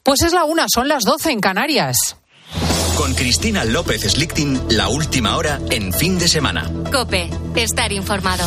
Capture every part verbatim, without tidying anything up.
Pues es la una, son las doce en Canarias. Con Cristina López Slichting, la última hora en Fin de Semana. COPE, estar informado.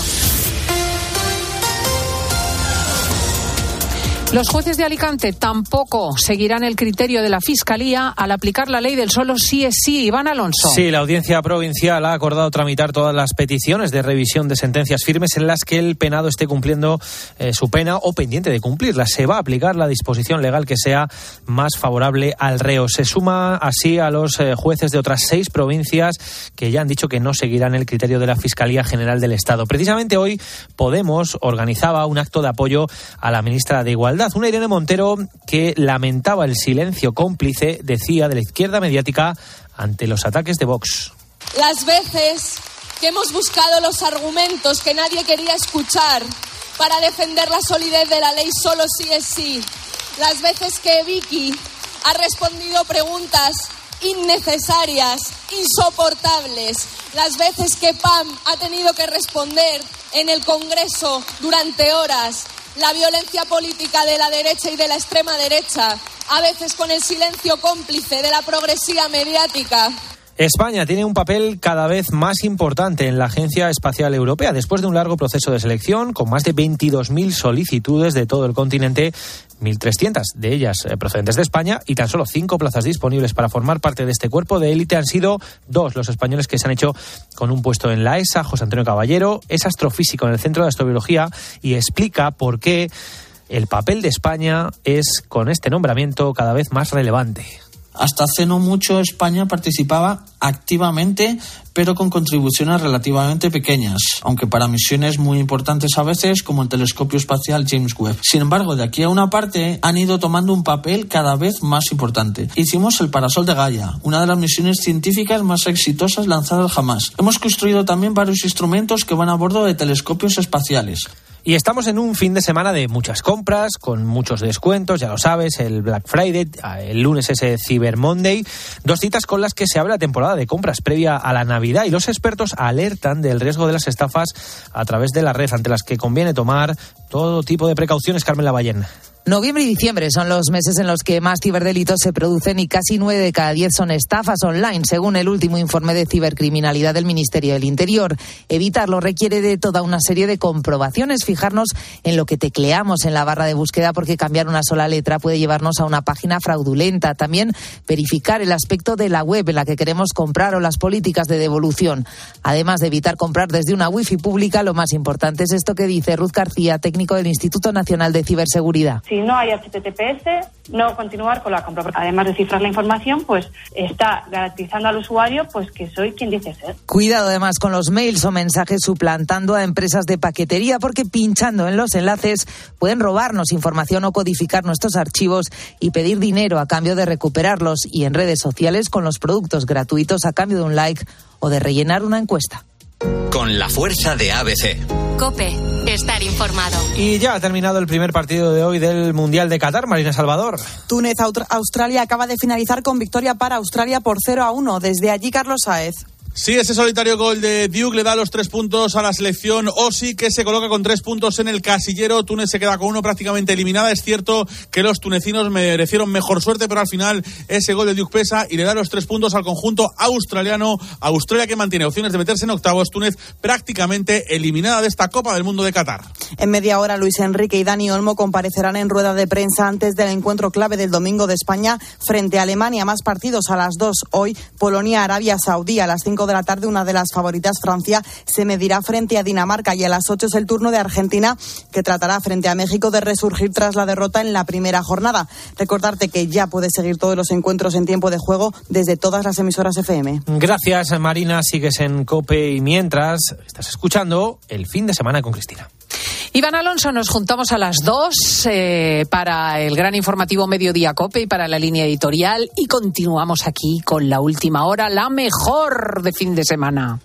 Los jueces de Alicante tampoco seguirán el criterio de la Fiscalía al aplicar la ley del solo sí es sí. Iván Alonso. Sí, la Audiencia Provincial ha acordado tramitar todas las peticiones de revisión de sentencias firmes en las que el penado esté cumpliendo eh, su pena o pendiente de cumplirla. Se va a aplicar la disposición legal que sea más favorable al reo. Se suma así a los eh, jueces de otras seis provincias que ya han dicho que no seguirán el criterio de la Fiscalía General del Estado. Precisamente hoy Podemos organizaba un acto de apoyo a la ministra de Igualdad. Una Irene Montero que lamentaba el silencio cómplice, decía, de la izquierda mediática ante los ataques de Vox. Las veces que hemos buscado los argumentos que nadie quería escuchar para defender la solidez de la ley solo sí es sí. Las veces que Vicky ha respondido preguntas innecesarias, insoportables. Las veces que Pam ha tenido que responder en el Congreso durante horas. La violencia política de la derecha y de la extrema derecha, a veces con el silencio cómplice de la progresía mediática. España tiene un papel cada vez más importante en la Agencia Espacial Europea. Después de un largo proceso de selección, con más de veintidós mil solicitudes de todo el continente, mil trescientas de ellas procedentes de España y tan solo cinco plazas disponibles para formar parte de este cuerpo de élite. Han sido dos los españoles que se han hecho con un puesto en la E S A. José Antonio Caballero es astrofísico en el Centro de Astrobiología y explica por qué el papel de España es, con este nombramiento, cada vez más relevante. Hasta hace no mucho España participaba activamente, pero con contribuciones relativamente pequeñas, aunque para misiones muy importantes a veces, como el telescopio espacial James Webb. Sin embargo, de aquí a una parte han ido tomando un papel cada vez más importante. Hicimos el Parasol de Gaia, una de las misiones científicas más exitosas lanzadas jamás. Hemos construido también varios instrumentos que van a bordo de telescopios espaciales. Y estamos en un fin de semana de muchas compras, con muchos descuentos, ya lo sabes, el Black Friday, el lunes ese Cyber Monday, dos citas con las que se abre la temporada de compras previa a la Navidad y los expertos alertan del riesgo de las estafas a través de la red, ante las que conviene tomar todo tipo de precauciones. Carmen Lavallén. Noviembre y diciembre son los meses en los que más ciberdelitos se producen y casi nueve de cada diez son estafas online, según el último informe de cibercriminalidad del Ministerio del Interior. Evitarlo requiere de toda una serie de comprobaciones, fijarnos en lo que tecleamos en la barra de búsqueda, porque cambiar una sola letra puede llevarnos a una página fraudulenta. También verificar el aspecto de la web en la que queremos comprar o las políticas de devolución. Además de evitar comprar desde una wifi pública, lo más importante es esto que dice Ruth García, técnico del Instituto Nacional de Ciberseguridad. Si no hay H T T P S, no continuar con la compra. Además de cifrar la información, pues está garantizando al usuario pues que soy quien dice ser. Cuidado además con los mails o mensajes suplantando a empresas de paquetería, porque pinchando en los enlaces pueden robarnos información o codificar nuestros archivos y pedir dinero a cambio de recuperarlos. Y en redes sociales con los productos gratuitos a cambio de un like o de rellenar una encuesta. Con la fuerza de A B C. COPE, estar informado. Y ya ha terminado el primer partido de hoy del Mundial de Qatar. Marina Salvador. Túnez, Australia acaba de finalizar con victoria para Australia por cero a uno. Desde allí, Carlos Sáez. Sí, ese solitario gol de Duke le da los tres puntos a la selección Aussie, que se coloca con tres puntos en el casillero. Túnez se queda con uno, prácticamente eliminada. Es cierto que los tunecinos merecieron mejor suerte, pero al final ese gol de Duke pesa y le da los tres puntos al conjunto australiano. Australia, que mantiene opciones de meterse en octavos. Túnez prácticamente eliminada de esta Copa del Mundo de Qatar. En media hora, Luis Enrique y Dani Olmo comparecerán en rueda de prensa antes del encuentro clave del domingo de España frente a Alemania. Más partidos a las dos hoy. Polonia, Arabia Saudí a las cinco de la tarde. Una de las favoritas, Francia, se medirá frente a Dinamarca, y a las ocho es el turno de Argentina, que tratará frente a México de resurgir tras la derrota en la primera jornada. Recordarte que ya puedes seguir todos los encuentros en tiempo de juego desde todas las emisoras F M. Gracias, Marina. Sigues en COPE y mientras estás escuchando El Fin de Semana con Cristina. Iván Alonso, nos juntamos a las dos eh, para el gran informativo Mediodía COPE y para la línea editorial, y continuamos aquí con la última hora, la mejor de fin de semana.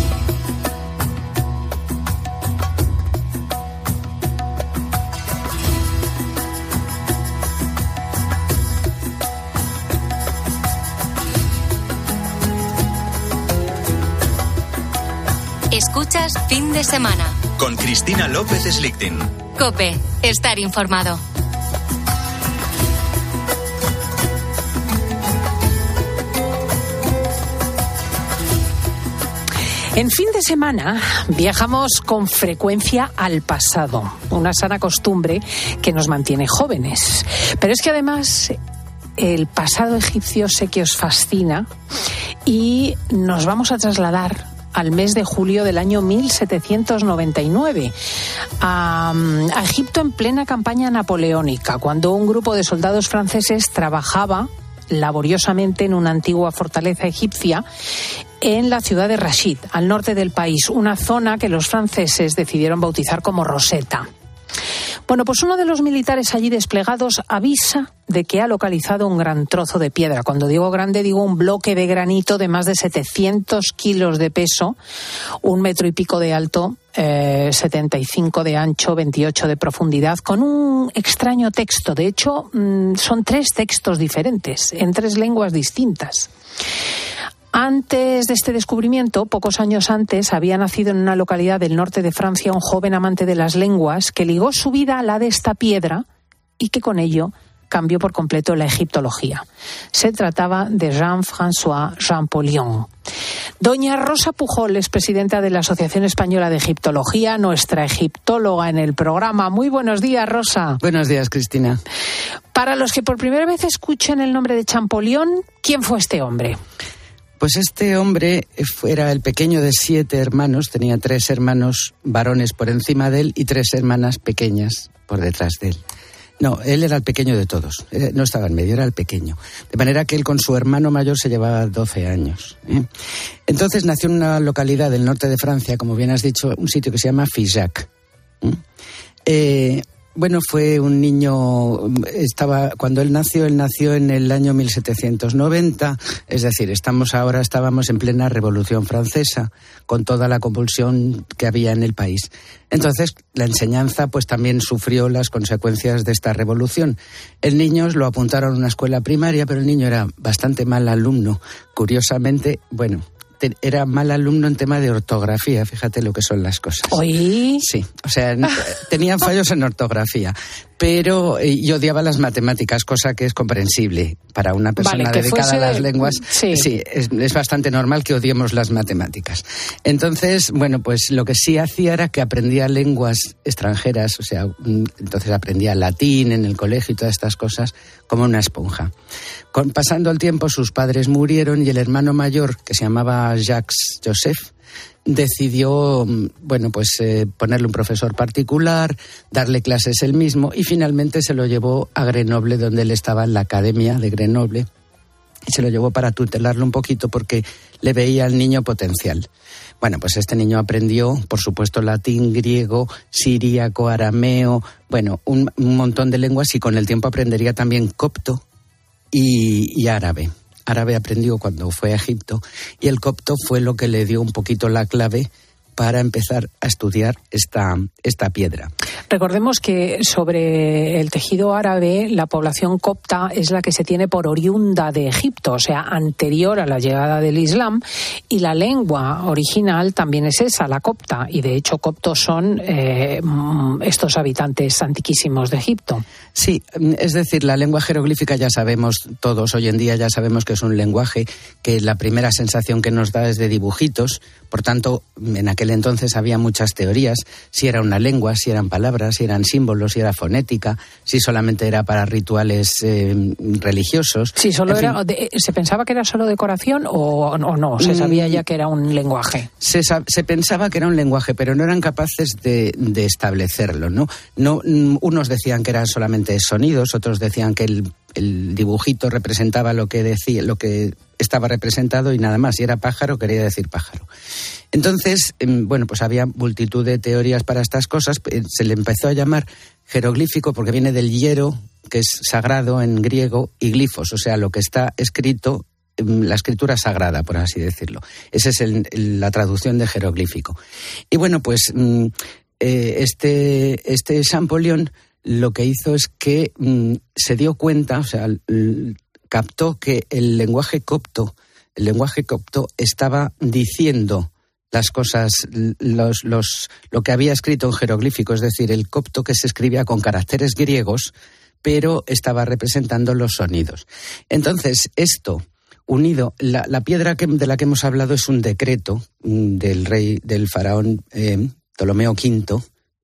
Escuchas Fin de Semana con Cristina López Slichting. COPE, estar informado. En fin de semana viajamos con frecuencia al pasado, una sana costumbre que nos mantiene jóvenes. Pero es que además el pasado egipcio sé que os fascina y nos vamos a trasladar al mes de julio del año mil setecientos noventa y nueve, a, a Egipto en plena campaña napoleónica, cuando un grupo de soldados franceses trabajaba laboriosamente en una antigua fortaleza egipcia en la ciudad de Rashid, al norte del país, una zona que los franceses decidieron bautizar como Rosetta. Bueno, pues uno de los militares allí desplegados avisa de que ha localizado un gran trozo de piedra. Cuando digo grande, digo un bloque de granito de más de setecientos kilos de peso, un metro y pico de alto, eh, setenta y cinco de ancho, veintiocho de profundidad, con un extraño texto. De hecho, mmm, son tres textos diferentes, en tres lenguas distintas. Antes de este descubrimiento, pocos años antes, había nacido en una localidad del norte de Francia un joven amante de las lenguas que ligó su vida a la de esta piedra y que con ello cambió por completo la egiptología. Se trataba de Jean-François Champollion. Doña Rosa Pujol es presidenta de la Asociación Española de Egiptología, nuestra egiptóloga en el programa. Muy buenos días, Rosa. Buenos días, Cristina. Para los que por primera vez escuchen el nombre de Champollion, ¿quién fue este hombre? Pues este hombre era el pequeño de siete hermanos, tenía tres hermanos varones por encima de él y tres hermanas pequeñas por detrás de él. No, él era el pequeño de todos, no estaba en medio, era el pequeño. De manera que él con su hermano mayor se llevaba doce años. ¿eh? Entonces nació en una localidad del norte de Francia, como bien has dicho, un sitio que se llama Figeac. ¿eh? Eh, Bueno, fue un niño, estaba cuando él nació, él nació en el año mil setecientos noventa, es decir, estamos ahora, estábamos en plena Revolución Francesa, con toda la convulsión que había en el país. Entonces, la enseñanza pues también sufrió las consecuencias de esta revolución. El niño lo apuntaron a una escuela primaria, pero el niño era bastante mal alumno. Curiosamente, bueno... era mal alumno en tema de ortografía, fíjate lo que son las cosas. ¿Oí? Sí, o sea, tenían fallos en ortografía, pero eh, yo odiaba las matemáticas, cosa que es comprensible para una persona vale, dedicada a las de... lenguas. Sí, sí es, es bastante normal que odiemos las matemáticas. Entonces, bueno, pues lo que sí hacía era que aprendía lenguas extranjeras, o sea, entonces aprendía latín en el colegio y todas estas cosas como una esponja. Con, pasando el tiempo, sus padres murieron y el hermano mayor, que se llamaba Jacques Joseph, decidió, bueno, pues eh, ponerle un profesor particular, darle clases él mismo y finalmente se lo llevó a Grenoble, donde él estaba en la academia de Grenoble, y se lo llevó para tutelarlo un poquito porque le veía al niño potencial. Bueno, pues este niño aprendió, por supuesto, latín, griego, siríaco, arameo, bueno, un, un montón de lenguas, y con el tiempo aprendería también copto y, y árabe. Árabe aprendió cuando fue a Egipto y el copto fue lo que le dio un poquito la clave para empezar a estudiar esta, esta piedra. Recordemos que sobre el tejido árabe, la población copta es la que se tiene por oriunda de Egipto, o sea, anterior a la llegada del Islam, y la lengua original también es esa, la copta, y de hecho coptos son eh, estos habitantes antiquísimos de Egipto. Sí, es decir, la lengua jeroglífica ya sabemos todos, hoy en día ya sabemos que es un lenguaje que la primera sensación que nos da es de dibujitos, por tanto, en aquel entonces había muchas teorías, si era una lengua, si eran palabras, si eran símbolos, si era fonética, si solamente era para rituales eh, religiosos. Sí, solo en era, de, ¿se pensaba que era solo decoración o, o no? ¿Se sabía ya que era un lenguaje? Se, se pensaba que era un lenguaje, pero no eran capaces de, de establecerlo, ¿no? no unos decían que eran solamente sonidos, otros decían que el, el dibujito representaba lo que decía, lo que estaba representado y nada más. Si era pájaro, quería decir pájaro. Entonces, bueno, pues había multitud de teorías para estas cosas. Se le empezó a llamar jeroglífico porque viene del hiero, que es sagrado en griego, y glifos, o sea, lo que está escrito, la escritura sagrada, por así decirlo. Esa es el, la traducción de jeroglífico. Y bueno, pues este, este Champollion lo que hizo es que se dio cuenta, o sea, captó que el lenguaje copto, el lenguaje copto estaba diciendo las cosas, los, los, lo que había escrito en jeroglífico, es decir, el copto que se escribía con caracteres griegos, pero estaba representando los sonidos. Entonces, esto, unido. La, la piedra que, de la que hemos hablado es un decreto del rey, del faraón eh, Ptolomeo quinto,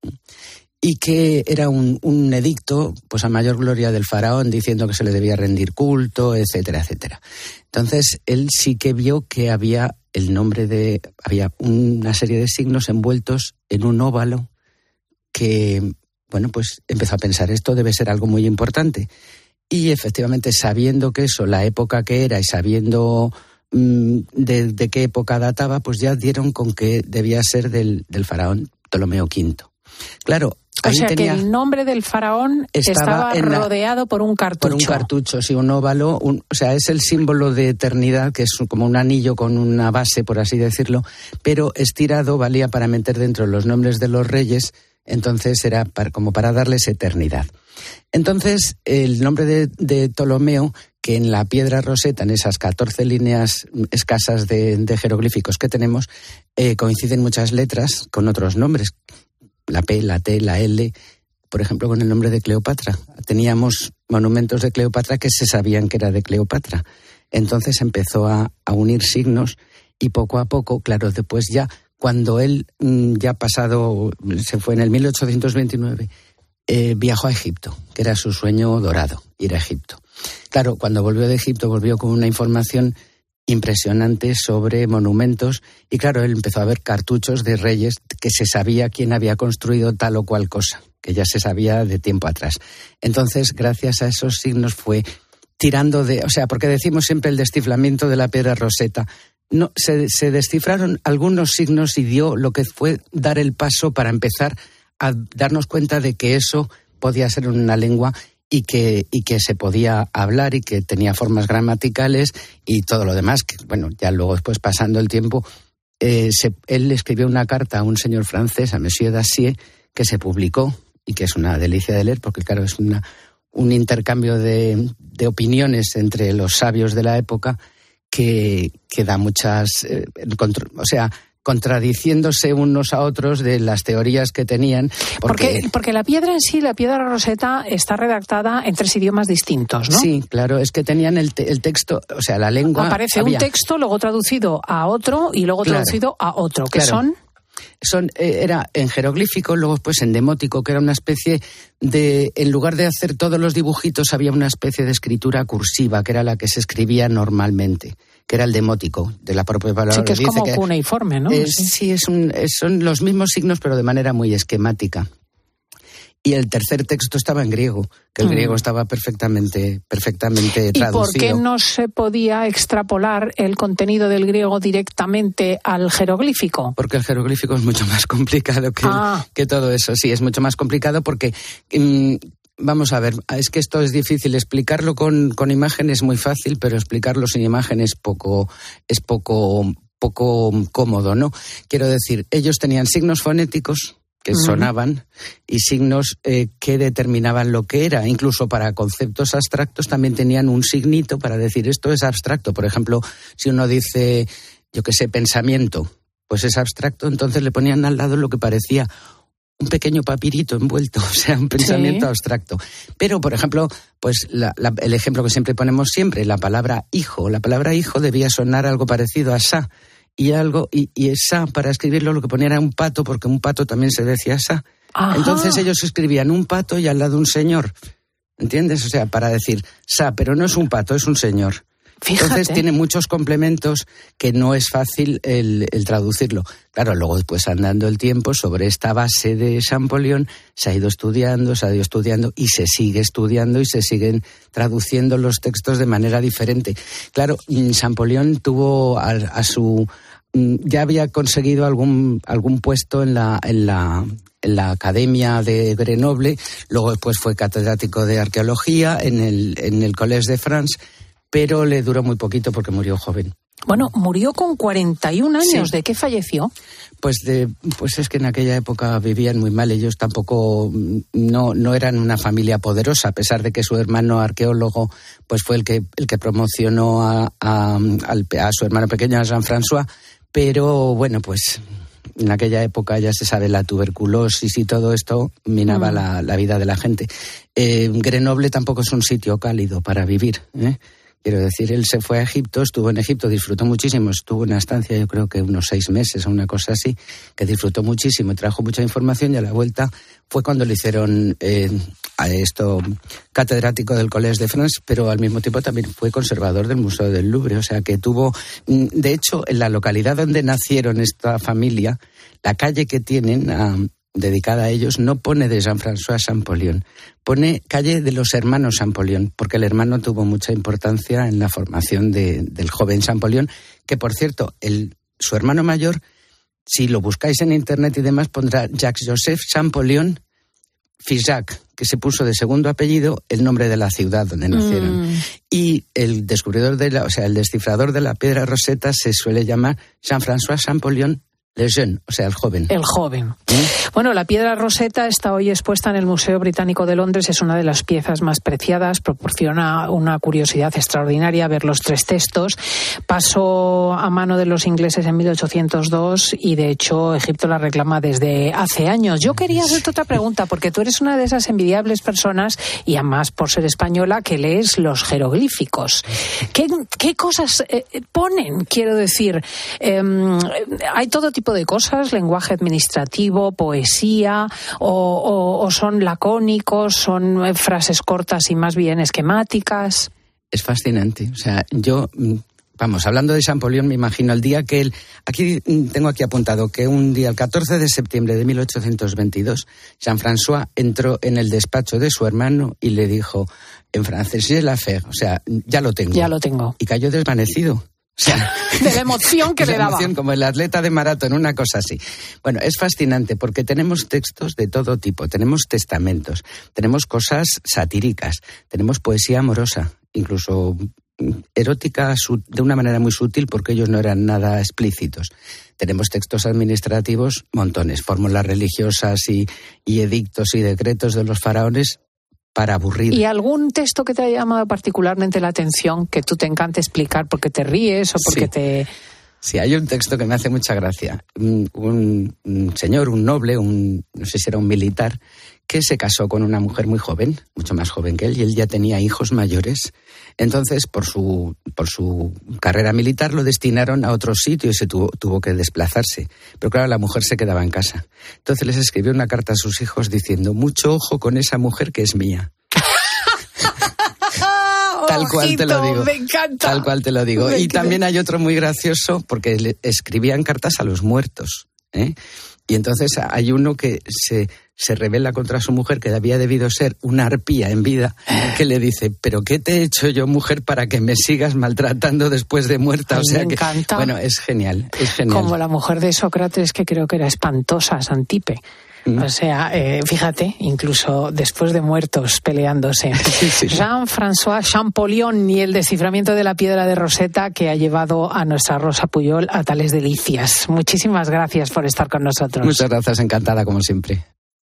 y que era un, un edicto, pues a mayor gloria del faraón, diciendo que se le debía rendir culto, etcétera, etcétera. Entonces, él sí que vio que había el nombre de, había una serie de signos envueltos en un óvalo que, bueno, pues empezó a pensar, esto debe ser algo muy importante. Y efectivamente, sabiendo que eso, la época que era y sabiendo mmm, de, de qué época databa, pues ya dieron con que debía ser del, del faraón Ptolomeo quinto. Claro, o sea tenía, que el nombre del faraón estaba, estaba rodeado la, por un cartucho. Por un cartucho, sí, un óvalo. Un, o sea, es el símbolo de eternidad, que es como un anillo con una base, por así decirlo, pero estirado valía para meter dentro los nombres de los reyes, entonces era para, como para darles eternidad. Entonces, el nombre de, de Ptolomeo, que en la piedra roseta, en esas catorce líneas escasas de, de jeroglíficos que tenemos, eh, coinciden muchas letras con otros nombres. La P, la T, la L, por ejemplo, con el nombre de Cleopatra. Teníamos monumentos de Cleopatra que se sabían que era de Cleopatra. Entonces empezó a, a unir signos y poco a poco, claro, después ya, cuando él ya pasado, se fue en el mil ochocientos veintinueve, eh, viajó a Egipto, que era su sueño dorado, ir a Egipto. Claro, cuando volvió de Egipto, volvió con una información impresionante sobre monumentos y claro, él empezó a ver cartuchos de reyes que se sabía quién había construido tal o cual cosa, que ya se sabía de tiempo atrás. Entonces, gracias a esos signos fue tirando de, o sea, porque decimos siempre el desciframiento de la piedra roseta, no, se, se descifraron algunos signos y dio lo que fue dar el paso para empezar a darnos cuenta de que eso podía ser una lengua y que, y que se podía hablar y que tenía formas gramaticales y todo lo demás, que bueno, ya luego después pasando el tiempo, eh, se, él escribió una carta a un señor francés, a Monsieur Dacier, que se publicó y que es una delicia de leer porque claro, es una, un intercambio de, de opiniones entre los sabios de la época que, que da muchas, eh, contra, o sea, contradiciéndose unos a otros de las teorías que tenían. Porque... porque, porque la piedra en sí, la piedra roseta, está redactada en tres idiomas distintos, ¿no? Sí, claro, es que tenían el, te, el texto, o sea, la lengua... Aparece había... un texto, luego traducido a otro y luego claro, traducido a otro, que claro. son... Son, eh, era en jeroglífico, luego pues en demótico, que era una especie de, en lugar de hacer todos los dibujitos, había una especie de escritura cursiva, que era la que se escribía normalmente, que era el demótico, de la propia palabra. Sí, que es como cuneiforme, ¿no? Es, sí, sí es un, es, son los mismos signos, pero de manera muy esquemática. Y el tercer texto estaba en griego, que el mm. griego estaba perfectamente, perfectamente traducido. ¿Y por qué no se podía extrapolar el contenido del griego directamente al jeroglífico? Porque el jeroglífico es mucho más complicado que, ah. que todo eso. Sí, es mucho más complicado porque... Mmm, vamos a ver, es que esto es difícil. Explicarlo con, con imágenes es muy fácil, pero explicarlo sin imágenes poco, es poco, poco cómodo, ¿no? Quiero decir, ellos tenían signos fonéticos que sonaban y signos eh, que determinaban lo que era. Incluso para conceptos abstractos también tenían un signito para decir esto es abstracto. Por ejemplo, si uno dice, yo qué sé, pensamiento, pues es abstracto, entonces le ponían al lado lo que parecía un pequeño papirito envuelto, o sea, un pensamiento sí. abstracto. Pero, por ejemplo, pues la, la, el ejemplo que siempre ponemos siempre, la palabra hijo. La palabra hijo debía sonar algo parecido a sa. Y algo y, y esa para escribirlo lo que ponía era un pato, porque un pato también se decía esa. Ajá. Entonces ellos escribían un pato y al lado un señor, ¿entiendes? O sea, para decir sa, pero no es un pato, es un señor. Fíjate. Entonces tiene muchos complementos que no es fácil el, el traducirlo. Claro, luego después andando el tiempo sobre esta base de Champollion se ha ido estudiando, se ha ido estudiando y se sigue estudiando y se siguen traduciendo los textos de manera diferente. Claro, Champollion tuvo a, a su... ya había conseguido algún, algún puesto en la... En la en la Academia de Grenoble, luego después fue catedrático de arqueología en el, en el Collège de France, pero le duró muy poquito porque murió joven. Bueno, murió con cuarenta y un años. Sí. ¿De qué falleció? Pues de, pues es que en aquella época vivían muy mal. Ellos tampoco no, no eran una familia poderosa, a pesar de que su hermano arqueólogo pues fue el que, el que promocionó a, a, a su hermano pequeño, a Jean-François. Pero bueno, pues en aquella época ya se sabe la tuberculosis y todo esto minaba mm. la, la vida de la gente. Eh, Grenoble tampoco es un sitio cálido para vivir, ¿eh? Quiero decir, él se fue a Egipto, estuvo en Egipto, disfrutó muchísimo, estuvo en una estancia, yo creo que unos seis meses o una cosa así, que disfrutó muchísimo, trajo mucha información y a la vuelta fue cuando le hicieron eh, a esto catedrático del Collège de France, pero al mismo tiempo también fue conservador del Museo del Louvre, o sea que tuvo, de hecho, en la localidad donde nacieron esta familia, la calle que tienen uh, dedicada a ellos no pone de Jean-François Champollion, pone calle de los hermanos Champollion, porque el hermano tuvo mucha importancia en la formación de, del joven Champollion, que por cierto, el, su hermano mayor, si lo buscáis en internet y demás, pondrá Jacques-Joseph Champollion Figeac, que se puso de segundo apellido el nombre de la ciudad donde nacieron. Mm. Y el descubridor de la, o sea, el descifrador de la piedra Rosetta se suele llamar Jean-François Champollion Le Jeune, o sea, el joven. El joven. ¿Mm? Bueno, la piedra Rosetta está hoy expuesta en el Museo Británico de Londres. Es una de las piezas más preciadas. Proporciona una curiosidad extraordinaria ver los tres textos. Pasó a mano de los ingleses en mil ochocientos dos y, de hecho, Egipto la reclama desde hace años. Yo quería hacerte otra pregunta, porque tú eres una de esas envidiables personas, y además por ser española, que lees los jeroglíficos. ¿Qué, qué cosas eh, ponen? Quiero decir, eh, hay todo tipo de cosas, lenguaje administrativo, poesía, o, o, o son lacónicos, son frases cortas y más bien esquemáticas. Es fascinante. O sea, yo, vamos, hablando de Champollion, me imagino el día que él, aquí tengo aquí apuntado que un día, el catorce de septiembre de mil ochocientos veintidós, Jean-François entró en el despacho de su hermano y le dijo en francés, j'ai l'affaire, o sea, ya lo tengo. Ya lo tengo. Y cayó desvanecido. O sea, de la emoción que le daba. Emoción, como el atleta de maratón, una cosa así. Bueno, es fascinante porque tenemos textos de todo tipo, tenemos testamentos, tenemos cosas satíricas, tenemos poesía amorosa, incluso erótica de una manera muy sutil porque ellos no eran nada explícitos. Tenemos textos administrativos, montones, fórmulas religiosas y, y edictos y decretos de los faraones, para aburrir. ¿Y algún texto que te haya llamado particularmente la atención, que tú te encante explicar porque te ríes o porque sí. te... Sí, hay un texto que me hace mucha gracia. Un, un, un señor, un noble, un, no sé si era un militar, que se casó con una mujer muy joven, mucho más joven que él, y él ya tenía hijos mayores. Entonces, por su, por su carrera militar, lo destinaron a otro sitio y se tuvo, tuvo que desplazarse. Pero claro, la mujer se quedaba en casa. Entonces les escribió una carta a sus hijos diciendo, mucho ojo con esa mujer que es mía. Tal cual Ojito, te lo digo. Me encanta. Tal cual te lo digo. Me y también hay otro muy gracioso, porque le escribían cartas a los muertos, ¿eh? Y entonces hay uno que se, se rebela contra su mujer, que había debido ser una arpía en vida, que le dice, ¿pero qué te he hecho yo, mujer, para que me sigas maltratando después de muerta? Ay, o sea me que, encanta. Bueno, es genial, es genial. Como la mujer de Sócrates, que creo que era espantosa, Santipe. O sea, eh, fíjate, incluso después de muertos peleándose. Sí, sí. Jean-François Champollion y el desciframiento de la piedra de Rosetta, que ha llevado a nuestra Rosa Puyol a tales delicias. Muchísimas gracias por estar con nosotros. Muchas gracias, encantada como siempre.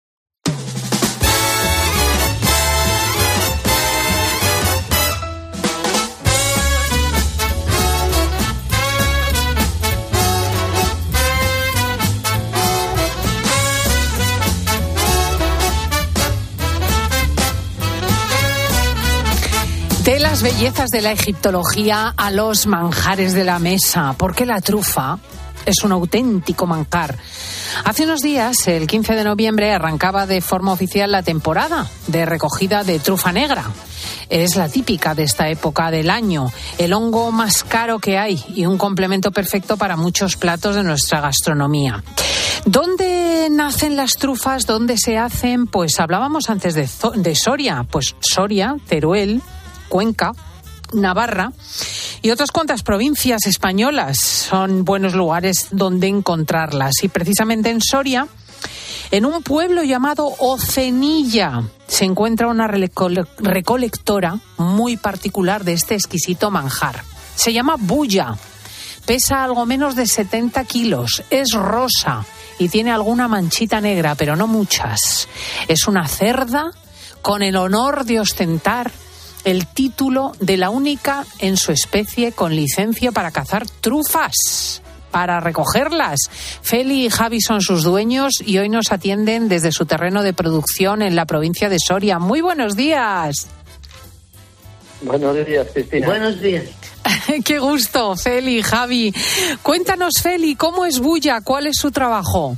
De las bellezas de la egiptología a los manjares de la mesa, porque la trufa es un auténtico manjar. Hace unos días, el quince de noviembre, arrancaba de forma oficial la temporada de recogida de trufa negra. Es la típica de esta época del año, el hongo más caro que hay y un complemento perfecto para muchos platos de nuestra gastronomía. ¿Dónde nacen las trufas? ¿Dónde se hacen? Pues hablábamos antes de, de Soria, pues Soria, Teruel, Cuenca, Navarra y otras cuantas provincias españolas son buenos lugares donde encontrarlas. Y precisamente en Soria, en un pueblo llamado Ocenilla, se encuentra una recolectora muy particular de este exquisito manjar. Se llama Bulla, pesa algo menos de setenta kilos, es rosa y tiene alguna manchita negra, pero no muchas. Es una cerda con el honor de ostentar el título de la única en su especie con licencia para cazar trufas, para recogerlas. Feli y Javi son sus dueños y hoy nos atienden desde su terreno de producción en la provincia de Soria. Muy buenos días. Buenos días, Cristina. Buenos días. Qué gusto, Feli, Javi. Cuéntanos, Feli, ¿cómo es Bulla? ¿Cuál es su trabajo?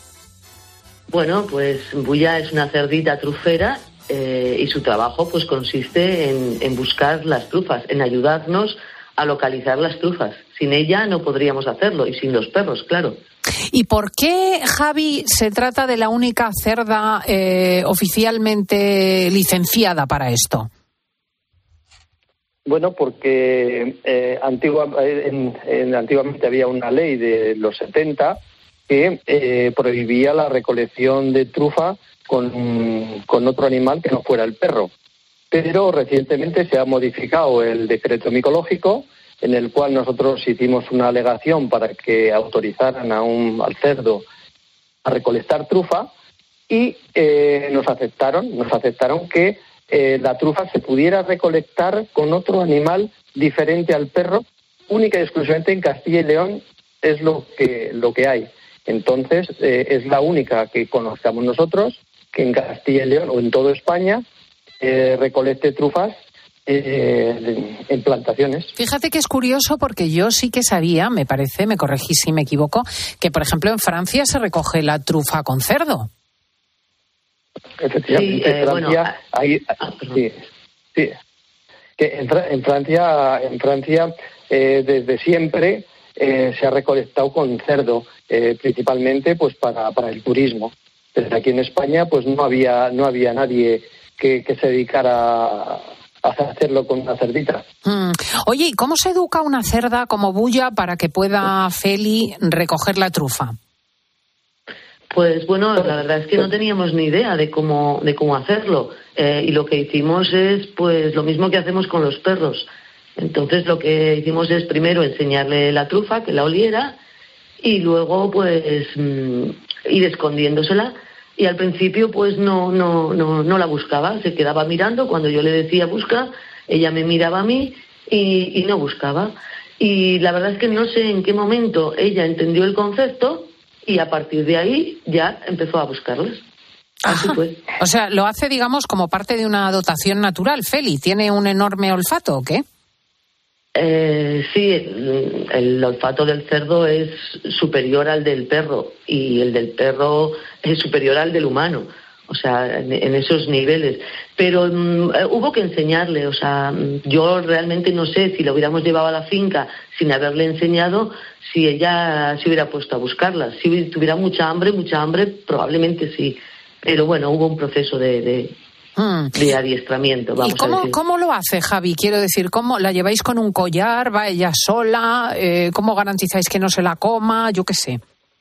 Bueno, pues Bulla es una cerdita trufera eh, y su trabajo pues consiste en, en buscar las trufas, en ayudarnos a localizar las trufas. Sin ella no podríamos hacerlo, y sin los perros, claro. ¿Y por qué, Javi, se trata de la única cerda eh, oficialmente licenciada para esto? Bueno, porque eh, antigua, en, en, antiguamente había una ley de los setenta que eh, prohibía la recolección de trufa con, con otro animal que no fuera el perro. Pero recientemente se ha modificado el decreto micológico, en el cual nosotros hicimos una alegación para que autorizaran a un, al cerdo a recolectar trufa, y eh, nos aceptaron, nos aceptaron que eh, la trufa se pudiera recolectar con otro animal diferente al perro, única y exclusivamente en Castilla y León es lo que, lo que hay. Entonces, eh, es la única que conozcamos nosotros que en Castilla y León o en toda España eh, recolecte trufas eh, en plantaciones. Fíjate que es curioso, porque yo sí que sabía, me parece, me corregí si me equivoco, que por ejemplo en Francia se recoge la trufa con cerdo. Efectivamente, sí, eh, en Francia, bueno, hay, sí, sí, que en, en Francia, en Francia eh, desde siempre eh, se ha recolectado con cerdo, eh, principalmente pues para, para el turismo. Desde aquí en España pues no había no había nadie que, que se dedicara a hacerlo con una cerdita. Mm. Oye, ¿y cómo se educa una cerda como Bulla para que pueda Feli recoger la trufa? Pues bueno, la verdad es que no teníamos ni idea de cómo de cómo hacerlo, eh, y lo que hicimos es pues lo mismo que hacemos con los perros. Entonces lo que hicimos es primero enseñarle la trufa, que la oliera, y luego pues mmm, ir escondiéndosela. Y al principio pues no no no no la buscaba, se quedaba mirando. Cuando yo le decía busca, ella me miraba a mí y, y no buscaba. Y la verdad es que no sé en qué momento ella entendió el concepto, y a partir de ahí ya empezó a buscarlas. Así fue. O sea, lo hace, digamos, como parte de una dotación natural. Feli, ¿tiene un enorme olfato o qué? Eh, sí, el, el olfato del cerdo es superior al del perro, y el del perro es superior al del humano, o sea, en, en esos niveles. Pero um, hubo que enseñarle, o sea, yo realmente no sé si lo hubiéramos llevado a la finca sin haberle enseñado, si ella se hubiera puesto a buscarlas. Si tuviera mucha hambre, mucha hambre, probablemente sí. Pero bueno, hubo un proceso de... de de adiestramiento, vamos ¿Y cómo, a decir. ¿Cómo lo hace, Javi? Quiero decir, ¿cómo la lleváis con un collar? ¿Va ella sola? Eh, ¿Cómo garantizáis que no se la coma? Yo qué sé.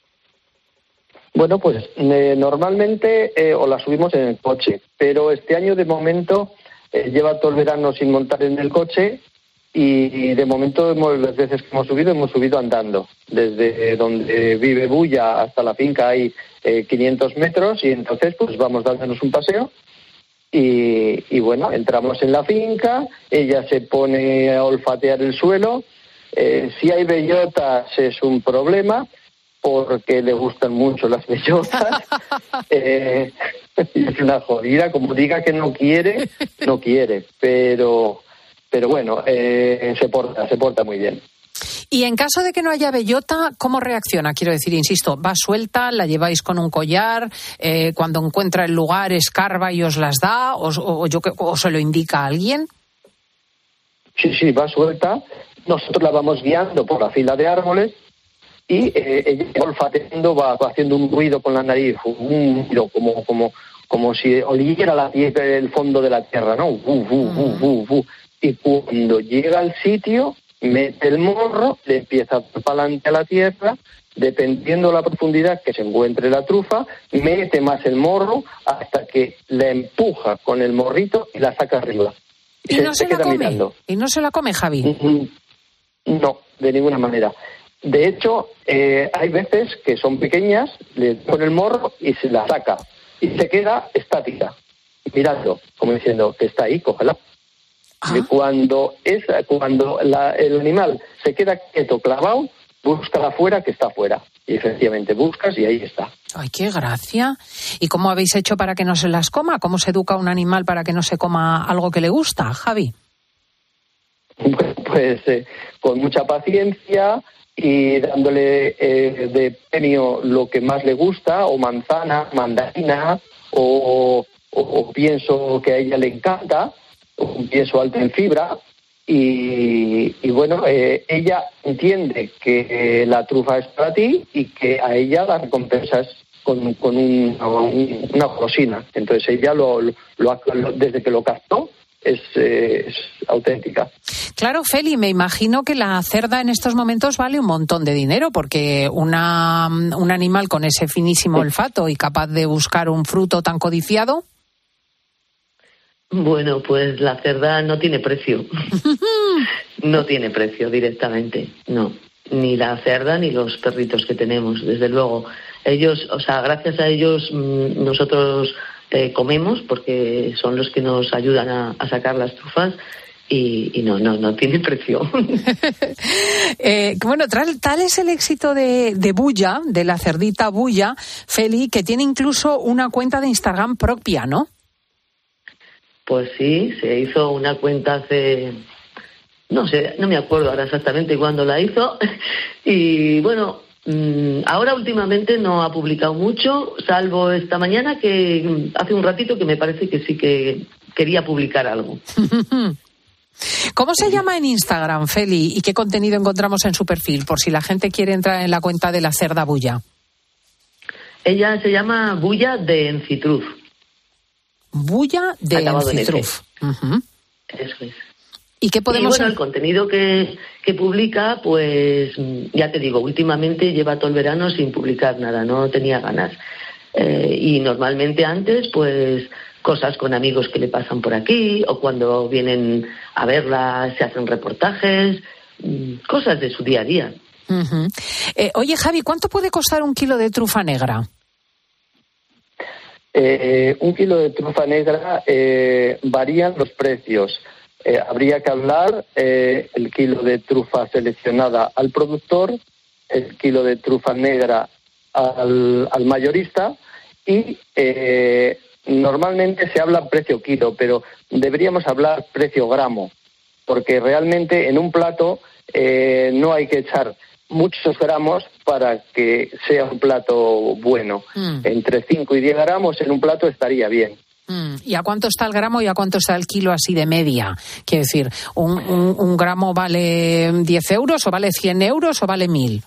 Bueno, pues eh, normalmente eh, o la subimos en el coche, pero este año de momento eh, lleva todo el verano sin montar en el coche, y, y de momento hemos, las veces que hemos subido, hemos subido andando. Desde donde vive Bulla hasta la finca hay eh, quinientos metros, y entonces pues vamos dándonos un paseo. Y, y bueno, entramos en la finca, ella se pone a olfatear el suelo. Eh, si hay bellotas es un problema, porque le gustan mucho las bellotas. eh, es una jodida, como diga que no quiere, no quiere, pero, pero bueno, eh, se porta, se porta muy bien. Y en caso de que no haya bellota, ¿cómo reacciona? Quiero decir, insisto, ¿va suelta? ¿La lleváis con un collar? Eh, cuando encuentra el lugar, escarba y os las da? ¿O, o, yo, o se lo indica a alguien? Sí, sí, va suelta. Nosotros la vamos guiando por la fila de árboles, y eh, ella olfateando va, va haciendo un ruido con la nariz, un ruido como, como, como si oliera la tierra, el fondo de la tierra, ¿no? Uh, uh, uh, uh, uh. Y cuando llega al sitio, mete el morro, le empieza para adelante a la tierra, dependiendo de la profundidad que se encuentre la trufa, mete más el morro hasta que la empuja con el morrito y la saca arriba. Y, y no se, se la come. Mirando. ¿Y no se la come, Javi? No, de ninguna manera. De hecho, eh, hay veces que son pequeñas, le pone el morro y se la saca. Y se queda estática, mirando, como diciendo que está ahí, cógela. Y cuando es, cuando la, el animal se queda quieto, clavado, búscala afuera, que está afuera. Y efectivamente buscas y ahí está. ¡Ay, qué gracia! ¿Y cómo habéis hecho para que no se las coma? ¿Cómo se educa un animal para que no se coma algo que le gusta, Javi? pues eh, con mucha paciencia y dándole eh, de premio lo que más le gusta, o manzana, mandarina, o, o, o pienso que a ella le encanta, un pienso alto en fibra. Y, y bueno, eh, ella entiende que eh, la trufa es para ti y que a ella la recompensas con, con un, un, una golosina. Entonces ella lo, lo, lo desde que lo captó es, eh, es auténtica. Claro, Feli, me imagino que la cerda en estos momentos vale un montón de dinero, porque una, un animal con ese finísimo olfato y capaz de buscar un fruto tan codiciado. Bueno, pues la cerda no tiene precio. No tiene precio directamente, no. Ni la cerda ni los perritos que tenemos, desde luego. Ellos, o sea, gracias a ellos nosotros eh, comemos, porque son los que nos ayudan a, a sacar las trufas. Y, y no, no, no tiene precio. eh, bueno, tal, tal es el éxito de, de Bulla, de la cerdita Bulla, Feli, que tiene incluso una cuenta de Instagram propia, ¿no? Pues sí, se hizo una cuenta hace, no sé, no me acuerdo ahora exactamente cuándo la hizo. Y bueno, ahora últimamente no ha publicado mucho, salvo esta mañana, que hace un ratito que me parece que sí que quería publicar algo. ¿Cómo se llama en Instagram, Feli? ¿Y qué contenido encontramos en su perfil? Por si la gente quiere entrar en la cuenta de la cerda Bulla. Ella se llama Bulla de Encitruz. Bulla de Encitruz. Uh-huh. Eso es. ¿Y qué podemos...? Y bueno, el contenido que, que publica, pues ya te digo, últimamente lleva todo el verano sin publicar nada, no tenía ganas. Eh, y normalmente antes, pues cosas con amigos que le pasan por aquí, o cuando vienen a verla se hacen reportajes, cosas de su día a día. Uh-huh. Eh, oye, Javi, ¿cuánto puede costar un kilo de trufa negra? Eh, un kilo de trufa negra eh, varían los precios. Eh, habría que hablar eh, el kilo de trufa seleccionada al productor, el kilo de trufa negra al, al mayorista y eh, normalmente se habla precio kilo, pero deberíamos hablar precio gramo, porque realmente en un plato eh, no hay que echar muchos gramos para que sea un plato bueno. Mm. Entre cinco y diez gramos en un plato estaría bien. Mm. ¿Y a cuánto está el gramo y a cuánto está el kilo así de media? Quiero decir, ¿un, un, un gramo vale diez euros o vale cien euros o vale mil?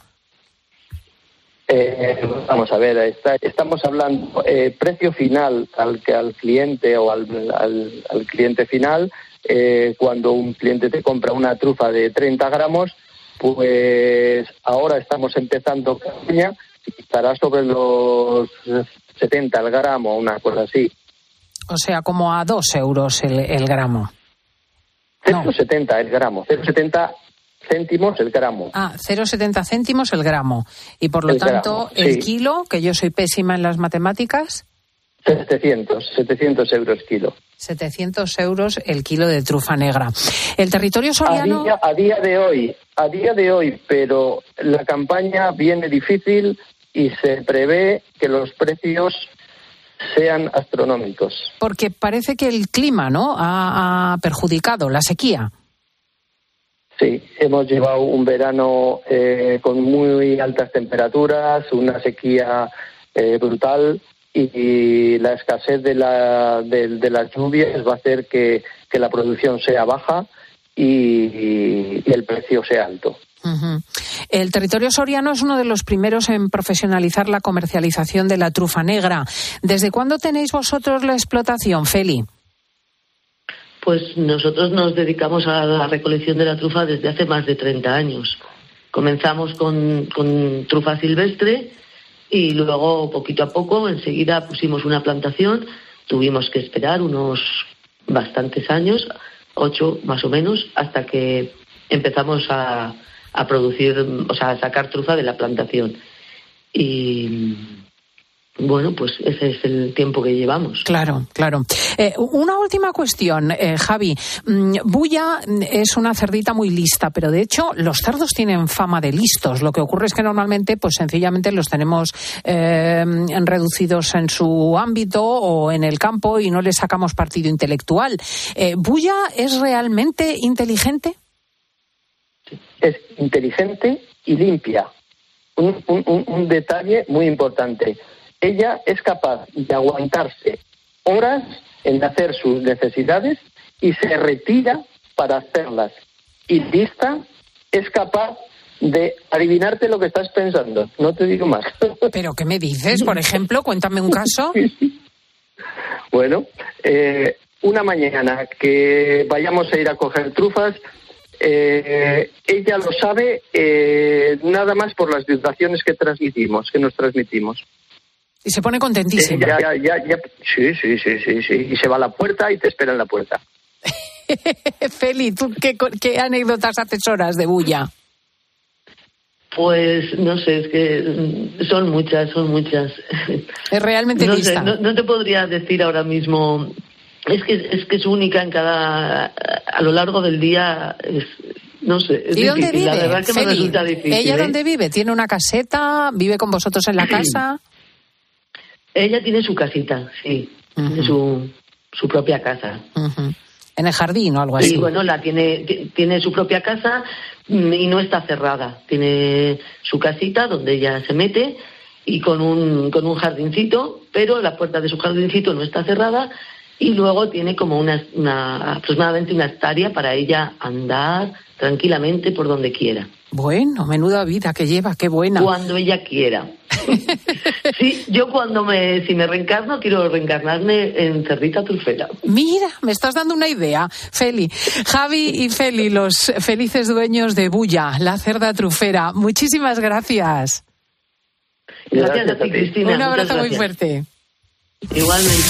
Eh, vamos a ver, está, estamos hablando eh, precio final al, al cliente o al, al, al cliente final. Eh, cuando un cliente te compra una trufa de treinta gramos, pues ahora estamos empezando campaña y estará sobre los setenta el gramo, una cosa así. O sea, como a dos euros el, el gramo. cero coma setenta el gramo, cero coma setenta céntimos el gramo. Ah, cero coma setenta céntimos el gramo. Y por lo el tanto, gramo, el sí. Kilo, que yo soy pésima en las matemáticas... setecientos, setecientos euros kilo. setecientos euros el kilo de trufa negra. El territorio soriano... A día, a día de hoy, a día de hoy, pero la campaña viene difícil y se prevé que los precios sean astronómicos. Porque parece que el clima, ¿no?, ha, ha perjudicado, la sequía. Sí, hemos llevado un verano eh, con muy altas temperaturas, una sequía eh, brutal, y la escasez de, la, de, de las lluvias va a hacer que, que la producción sea baja y, y el precio sea alto. Uh-huh. El territorio soriano es uno de los primeros en profesionalizar la comercialización de la trufa negra. ¿Desde cuándo tenéis vosotros la explotación, Feli? Pues nosotros nos dedicamos a la recolección de la trufa desde hace más de treinta años. Comenzamos con, con trufa silvestre y luego, poquito a poco, enseguida pusimos una plantación. Tuvimos que esperar unos bastantes años, ocho más o menos, hasta que empezamos a, a producir, o sea, a sacar trufa de la plantación. Y bueno, pues ese es el tiempo que llevamos. Claro, claro. Eh, una última cuestión, eh, Javi. Bulla es una cerdita muy lista, pero de hecho los cerdos tienen fama de listos. Lo que ocurre es que normalmente, pues sencillamente los tenemos eh, reducidos en su ámbito o en el campo y no les sacamos partido intelectual. Eh, ¿Bulla es realmente inteligente? es inteligente y limpia. Un, un, un detalle muy importante. Ella es capaz de aguantarse horas en hacer sus necesidades y se retira para hacerlas. Y lista, es capaz de adivinarte lo que estás pensando. No te digo más. ¿Pero qué me dices? Por ejemplo, cuéntame un caso. Bueno, eh, una mañana que vayamos a ir a coger trufas, eh, ella lo sabe eh, nada más por las vibraciones que transmitimos, que nos transmitimos. Y se pone contentísima. Eh, ya, ya, ya, sí, sí, sí, sí, sí. Y se va a la puerta y te espera en la puerta. Feli, ¿tú qué, qué anécdotas atesoras de bulla? Pues no sé, es que son muchas, son muchas. Es realmente no lista. Sé, no, no te podría decir ahora mismo. Es que es que es única en cada, a lo largo del día. Es, no sé. Es ¿Y difícil, dónde vive? La verdad que Feli, me resulta difícil. ¿Ella ¿eh? dónde vive? ¿Tiene una caseta? ¿Vive con vosotros en la casa? Ella tiene su casita, sí, uh-huh. Tiene su su propia casa. Uh-huh. ¿En el jardín o algo así? Y bueno, la tiene tiene su propia casa y no está cerrada. Tiene su casita donde ella se mete y con un con un jardincito, pero la puerta de su jardincito no está cerrada y luego tiene como una, una aproximadamente una hectárea para ella andar tranquilamente por donde quiera. Bueno, menuda vida que lleva, qué buena. Cuando ella quiera. Sí, yo cuando me, si me reencarno, quiero reencarnarme en cerdita trufera. Mira, me estás dando una idea, Feli. Javi y Feli, los felices dueños de Bulla, la cerda trufera. Muchísimas gracias. Gracias, gracias a ti, Cristina. Un abrazo muy fuerte. Igualmente.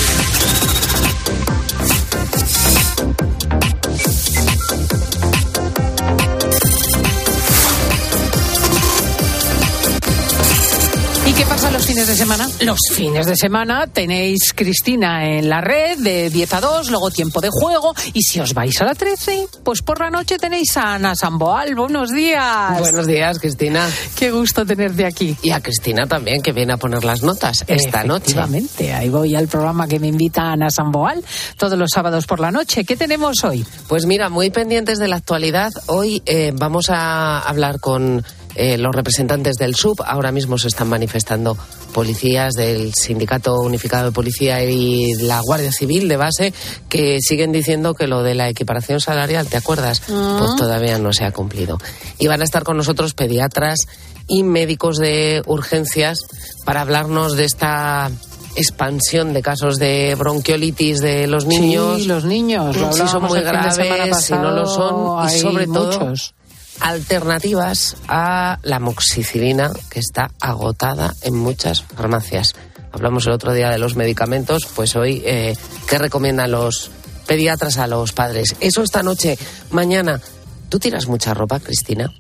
¿Qué pasa los fines de semana? Los fines de semana tenéis Cristina en la red de diez a dos, luego tiempo de juego, y si os vais a la trece, pues por la noche tenéis a Ana Samboal. Buenos días. Buenos días, Cristina. Qué gusto tenerte aquí. Y a Cristina también, que viene a poner las notas esta noche. Efectivamente, ahí voy al programa que me invita Ana Samboal todos los sábados por la noche. ¿Qué tenemos hoy? Pues mira, muy pendientes de la actualidad. Hoy eh, vamos a hablar con Eh, los representantes del S U B. Ahora mismo se están manifestando policías del Sindicato Unificado de Policía y la Guardia Civil de base, que siguen diciendo que lo de la equiparación salarial, ¿te acuerdas? Uh-huh. Pues todavía no se ha cumplido. Y van a estar con nosotros pediatras y médicos de urgencias para hablarnos de esta expansión de casos de bronquiolitis de los niños. Sí, los niños. Lo si son muy graves, si no lo son, y sobre todo muchos. Alternativas a la amoxicilina, que está agotada en muchas farmacias. Hablamos el otro día de los medicamentos, pues hoy, eh, ¿qué recomiendan los pediatras a los padres? Eso esta noche. Mañana, ¿tú tiras mucha ropa, Cristina?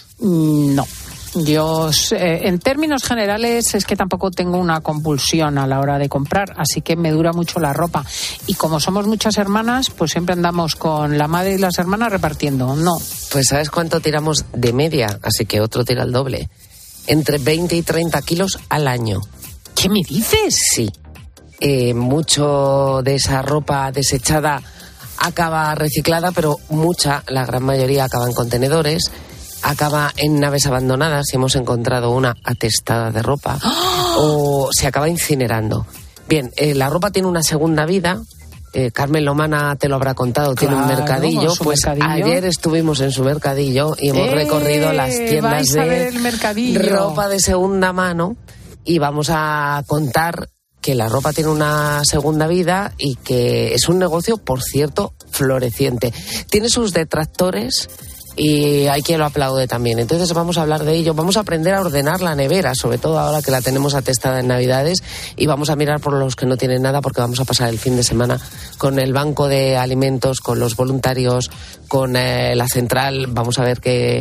No. Yo, eh, en términos generales, es que tampoco tengo una compulsión a la hora de comprar, así que me dura mucho la ropa. Y como somos muchas hermanas, pues siempre andamos con la madre y las hermanas repartiendo. No. Pues ¿sabes cuánto tiramos de media? Así que otro tira el doble. Entre veinte y treinta kilos al año. ¿Qué me dices? Sí. Eh, mucho de esa ropa desechada acaba reciclada, pero mucha, la gran mayoría, acaba en contenedores. Acaba en naves abandonadas si hemos encontrado una atestada de ropa. ¡Oh! O se acaba incinerando. Bien, eh, la ropa tiene una segunda vida. Eh, Carmen Lomana te lo habrá contado, claro, tiene un mercadillo. Pues mercadillo. Ayer estuvimos en su mercadillo y hemos eh, recorrido las tiendas de ropa de segunda mano y vamos a contar que la ropa tiene una segunda vida y que es un negocio, por cierto, floreciente. Tiene sus detractores y hay quien lo aplaude también. Entonces vamos a hablar de ello. Vamos a aprender a ordenar la nevera, sobre todo ahora que la tenemos atestada en Navidades, y vamos a mirar por los que no tienen nada, porque vamos a pasar el fin de semana con el banco de alimentos, con los voluntarios, con eh, la central. Vamos a ver qué,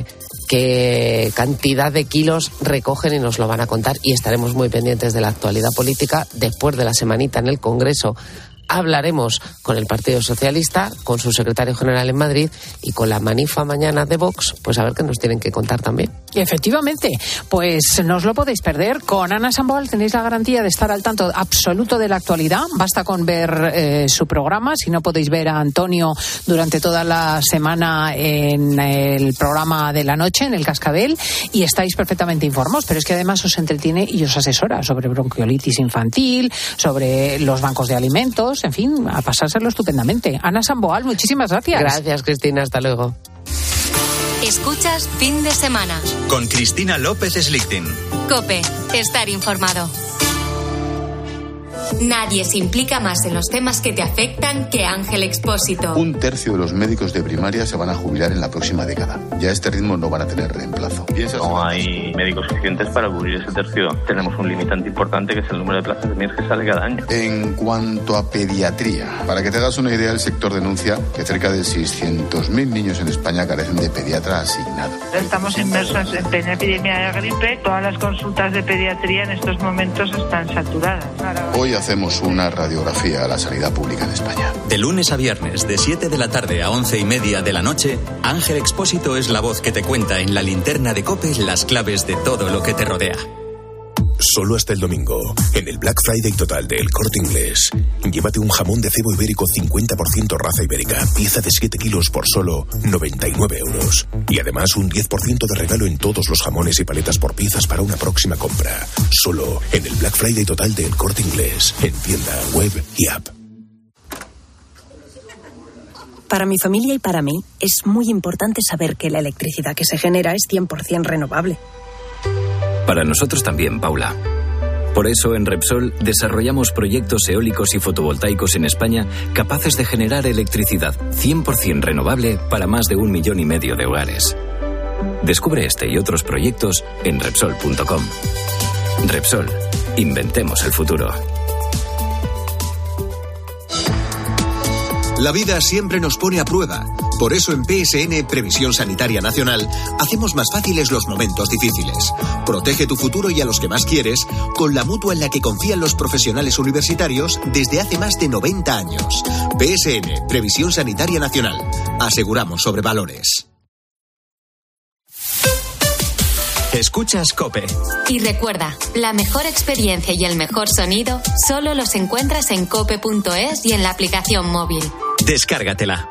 qué cantidad de kilos recogen y nos lo van a contar, y estaremos muy pendientes de la actualidad política después de la semanita en el Congreso. hablaremos con el Partido Socialista, con su secretario general en Madrid y con la manifa mañana de Vox, pues a ver qué nos tienen que contar también. Efectivamente, pues no os lo podéis perder. Con Ana Samboal tenéis la garantía de estar al tanto absoluto de la actualidad. Basta con ver eh, su programa. Si no podéis ver a Antonio durante toda la semana en el programa de la noche, en el Cascabel, y estáis perfectamente informados. Pero es que además os entretiene y os asesora sobre bronquiolitis infantil, sobre los bancos de alimentos, en fin, a pasárselo estupendamente. Ana Samboal, muchísimas gracias. Gracias, Cristina, hasta luego. Escuchas Fin de Semana con Cristina López Slichting. COPE, estar informado. Nadie se implica más en los temas que te afectan que Ángel Expósito. Un tercio de los médicos de primaria se van a jubilar en la próxima década. Ya a este ritmo no van a tener reemplazo. No hay médicos suficientes para cubrir ese tercio. Tenemos un limitante importante que es el número de plazas de M I R que sale cada año. En cuanto a pediatría, para que te hagas una idea, el sector denuncia que cerca de seiscientos mil niños en España carecen de pediatra asignado. Estamos inmersos en plena epidemia de gripe. Todas las consultas de pediatría en estos momentos están saturadas. Hoy hacemos una radiografía a la sanidad pública en España. De lunes a viernes, de siete de la tarde a once y media de la noche, Ángel Expósito es la voz que te cuenta en la linterna de COPE las claves de todo lo que te rodea. Solo hasta el domingo, en el Black Friday total de El Corte Inglés, llévate un jamón de cebo ibérico cincuenta por ciento raza ibérica, pieza de siete kilos por solo noventa y nueve euros. Y además un diez por ciento de regalo en todos los jamones y paletas por piezas para una próxima compra. Solo en el Black Friday total de El Corte Inglés, en tienda, web y app. Para mi familia y para mí es muy importante saber que la electricidad que se genera es cien por ciento renovable. Para nosotros también, Paula. Por eso, en Repsol, desarrollamos proyectos eólicos y fotovoltaicos en España capaces de generar electricidad cien por ciento renovable para más de un millón y medio de hogares. Descubre este y otros proyectos en Repsol punto com. Repsol, inventemos el futuro. La vida siempre nos pone a prueba. Por eso en P S N Previsión Sanitaria Nacional hacemos más fáciles los momentos difíciles. Protege tu futuro y a los que más quieres con la mutua en la que confían los profesionales universitarios desde hace más de noventa años. P S N Previsión Sanitaria Nacional. Aseguramos sobre valores. Escuchas COPE. Y recuerda, la mejor experiencia y el mejor sonido solo los encuentras en cope punto es y en la aplicación móvil. Descárgatela.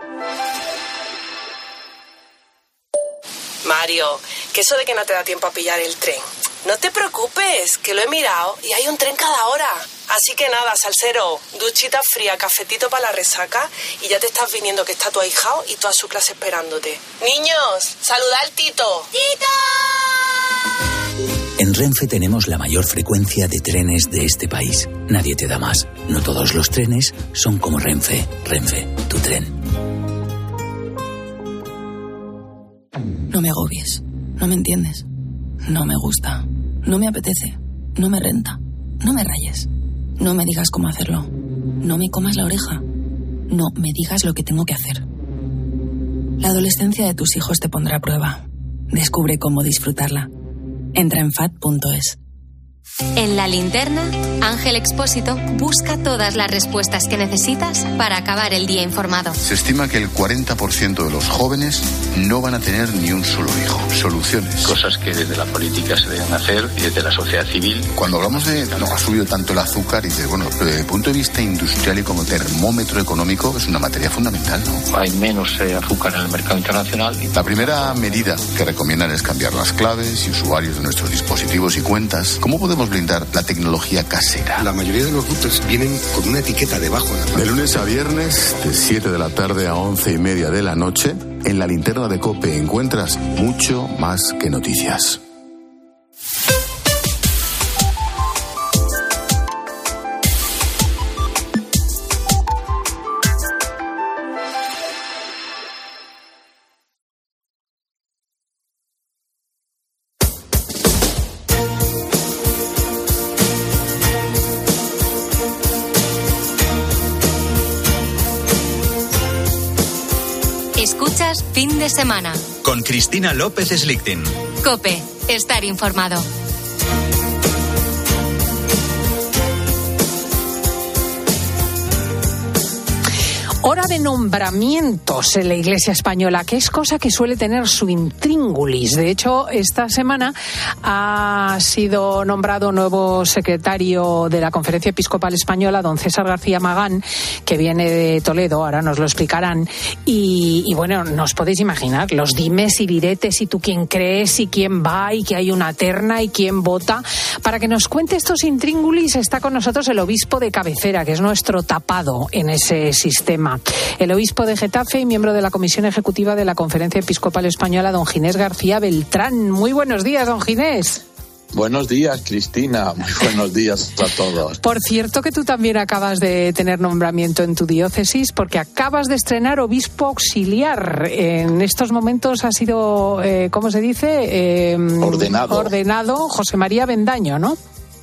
Mario, que eso de que no te da tiempo a pillar el tren. No te preocupes, que lo he mirado y hay un tren cada hora. Así que nada, salsero, duchita fría, cafetito para la resaca y ya te estás viniendo que está tu ahijao y toda su clase esperándote. Niños, saluda al Tito. ¡Tito! En Renfe tenemos la mayor frecuencia de trenes de este país. Nadie te da más. No todos los trenes son como Renfe. Renfe, tu tren. No me agobies. No me entiendes. No me gusta. No me apetece. No me renta. No me rayes. No me digas cómo hacerlo. No me comas la oreja. No me digas lo que tengo que hacer. La adolescencia de tus hijos te pondrá a prueba. Descubre cómo disfrutarla. Entra en fat punto es. En la linterna, Ángel Expósito busca todas las respuestas que necesitas para acabar el día informado. Se estima que el cuarenta por ciento de los jóvenes no van a tener ni un solo hijo. Soluciones. Cosas que desde la política se deben hacer y desde la sociedad civil. Cuando hablamos de no ha subido tanto el azúcar y de, bueno, pero desde el punto de vista industrial y como termómetro económico es una materia fundamental, ¿no? Hay menos eh, azúcar en el mercado internacional. La primera medida que recomiendan es cambiar las claves y usuarios de nuestros dispositivos y cuentas. ¿Cómo podemos blindar la tecnología casera? La mayoría de los routers vienen con una etiqueta debajo. De lunes a viernes, de siete de la tarde a once y media de la noche, en la linterna de COPE encuentras mucho más que noticias. Escuchas Fin de Semana con Cristina López Slichting. COPE, estar informado. Hora de nombramientos en la Iglesia española, que es cosa que suele tener su intríngulis. De hecho, esta semana ha sido nombrado nuevo secretario de la Conferencia Episcopal Española, don César García Magán, que viene de Toledo, ahora nos lo explicarán. Y, y bueno, nos podéis imaginar los dimes y diretes y tú quién crees y quién va y que hay una terna y quién vota. Para que nos cuente estos intríngulis está con nosotros el obispo de cabecera, que es nuestro tapado en ese sistema. El obispo de Getafe y miembro de la Comisión Ejecutiva de la Conferencia Episcopal Española, don Ginés García Beltrán. Muy buenos días, don Ginés. Buenos días, Cristina. Muy buenos días a todos. Por cierto, que tú también acabas de tener nombramiento en tu diócesis, porque acabas de estrenar obispo auxiliar. En estos momentos ha sido, eh, ¿cómo se dice? Eh, ordenado. Ordenado José María Bendaño, ¿no?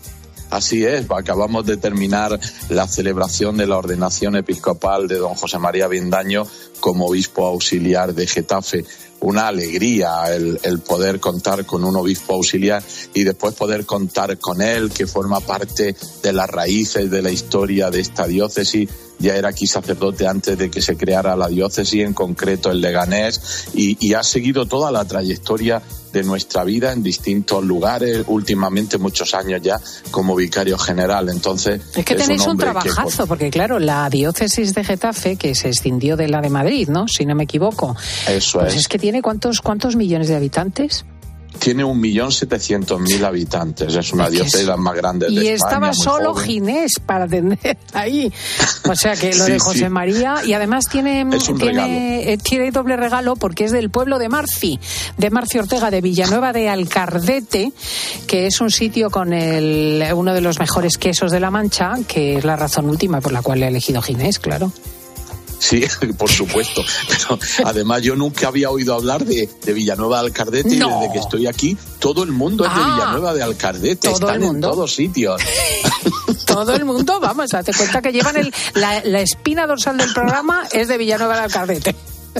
Así es, acabamos de terminar la celebración de la ordenación episcopal de don José María Bendaño como obispo auxiliar de Getafe. Una alegría el, el poder contar con un obispo auxiliar y después poder contar con él, que forma parte de las raíces de la historia de esta diócesis. Ya era aquí sacerdote antes de que se creara la diócesis, en concreto el Leganés, y, y ha seguido toda la trayectoria de nuestra vida en distintos lugares, últimamente muchos años ya como vicario general. Entonces es que tenéis es un, un trabajazo, que... porque claro, la diócesis de Getafe, que se escindió de la de Madrid, ¿no? Si no me equivoco. Eso pues es. es que tiene ¿cuántos, cuántos millones de habitantes? Tiene un millón setecientos mil habitantes, es una diócesis de las más grandes de y España. Y estaba solo joven. Ginés para atender ahí. O sea que lo sí, de José sí. María, y además tiene, tiene, tiene doble regalo porque es del pueblo de Marci, de Marci Ortega, de Villanueva de Alcardete, que es un sitio con el, uno de los mejores quesos de La Mancha, que es la razón última por la cual le he elegido Ginés, claro. Sí, por supuesto. Pero además yo nunca había oído hablar de, de Villanueva de Alcardete no. Y desde que estoy aquí todo el mundo es ah, de Villanueva de Alcardete. Todo Están el mundo. En todos sitios. Todo el mundo, vamos, date cuenta que llevan el, la, la espina dorsal del programa es de Villanueva de Alcardete.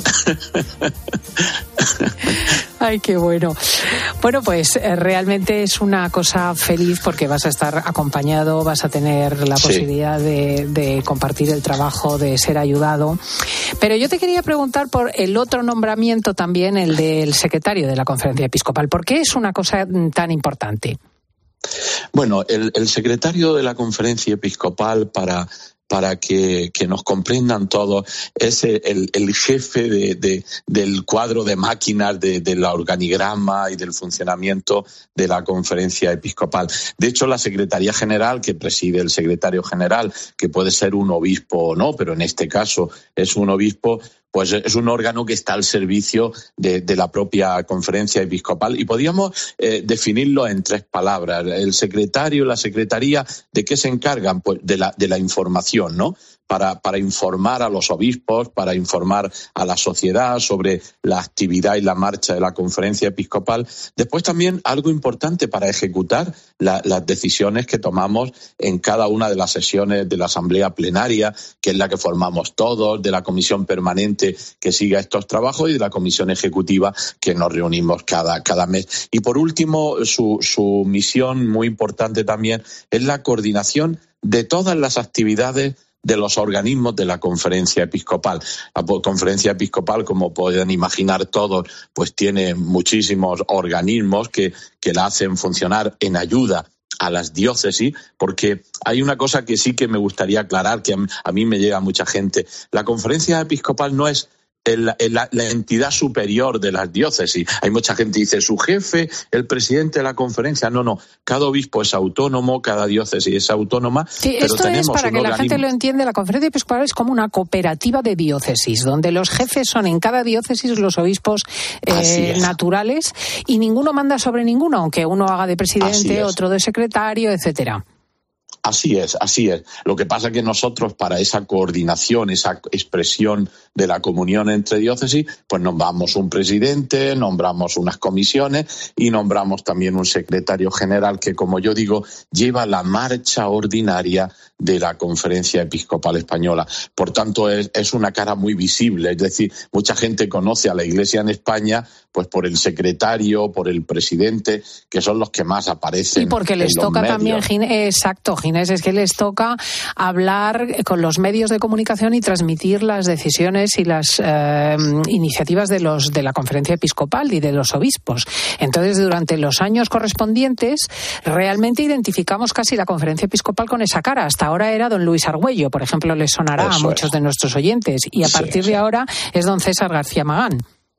Ay, qué bueno. Bueno, pues eh, realmente es una cosa feliz porque vas a estar acompañado, vas a tener la sí. posibilidad de, de compartir el trabajo, de ser ayudado. Pero yo te quería preguntar por el otro nombramiento también, el del secretario de la Conferencia Episcopal. ¿Por qué es una cosa tan importante? Bueno, el, el secretario de la Conferencia Episcopal, para... para que, que nos comprendan todos, es el, el jefe de, de, del cuadro de máquinas, de, de la organigrama y del funcionamiento de la Conferencia Episcopal. De hecho, la Secretaría General, que preside el secretario general, que puede ser un obispo o no, pero en este caso es un obispo, pues es un órgano que está al servicio de, de la propia Conferencia Episcopal y podríamos eh, definirlo en tres palabras. El secretario, la secretaría, ¿de qué se encargan? Pues de la, de la información, ¿no? Para, para informar a los obispos, para informar a la sociedad sobre la actividad y la marcha de la Conferencia Episcopal. Después también algo importante para ejecutar la, las decisiones que tomamos en cada una de las sesiones de la Asamblea Plenaria, que es la que formamos todos, de la Comisión Permanente que siga estos trabajos y de la Comisión Ejecutiva que nos reunimos cada, cada mes. Y por último, su, su misión muy importante también es la coordinación de todas las actividades de los organismos de la Conferencia Episcopal. La Conferencia Episcopal, como pueden imaginar todos, pues tiene muchísimos organismos que, que la hacen funcionar en ayuda a las diócesis, porque hay una cosa que sí que me gustaría aclarar, que a mí, a mí me llega mucha gente. La Conferencia Episcopal no es el, el, la, la entidad superior de las diócesis. Hay mucha gente que dice, su jefe, el presidente de la conferencia. No, no, cada obispo es autónomo, cada diócesis es autónoma. Sí, pero esto tenemos es para que un la organismo... gente lo entienda. La Conferencia Episcopal es como una cooperativa de diócesis, donde los jefes son en cada diócesis los obispos eh, naturales y ninguno manda sobre ninguno, aunque uno haga de presidente, otro de secretario, etcétera. Así es, así es. Lo que pasa es que nosotros, para esa coordinación, esa expresión de la comunión entre diócesis, pues nombramos un presidente, nombramos unas comisiones y nombramos también un secretario general que, como yo digo, lleva la marcha ordinaria de la Conferencia Episcopal Española. Por tanto, es, es una cara muy visible. Es decir, mucha gente conoce a la Iglesia en España pues por el secretario, por el presidente, que son los que más aparecen. Y porque les en los toca medios. también, exacto, Ginés, es que les toca hablar con los medios de comunicación y transmitir las decisiones y las eh, iniciativas de los de la Conferencia Episcopal y de los obispos. Entonces, durante los años correspondientes, realmente identificamos casi la Conferencia Episcopal con esa cara. Hasta ahora era don Luis Argüello, por ejemplo, les sonará Eso a muchos es. de nuestros oyentes, y a sí, partir sí. de ahora es don César García Magán.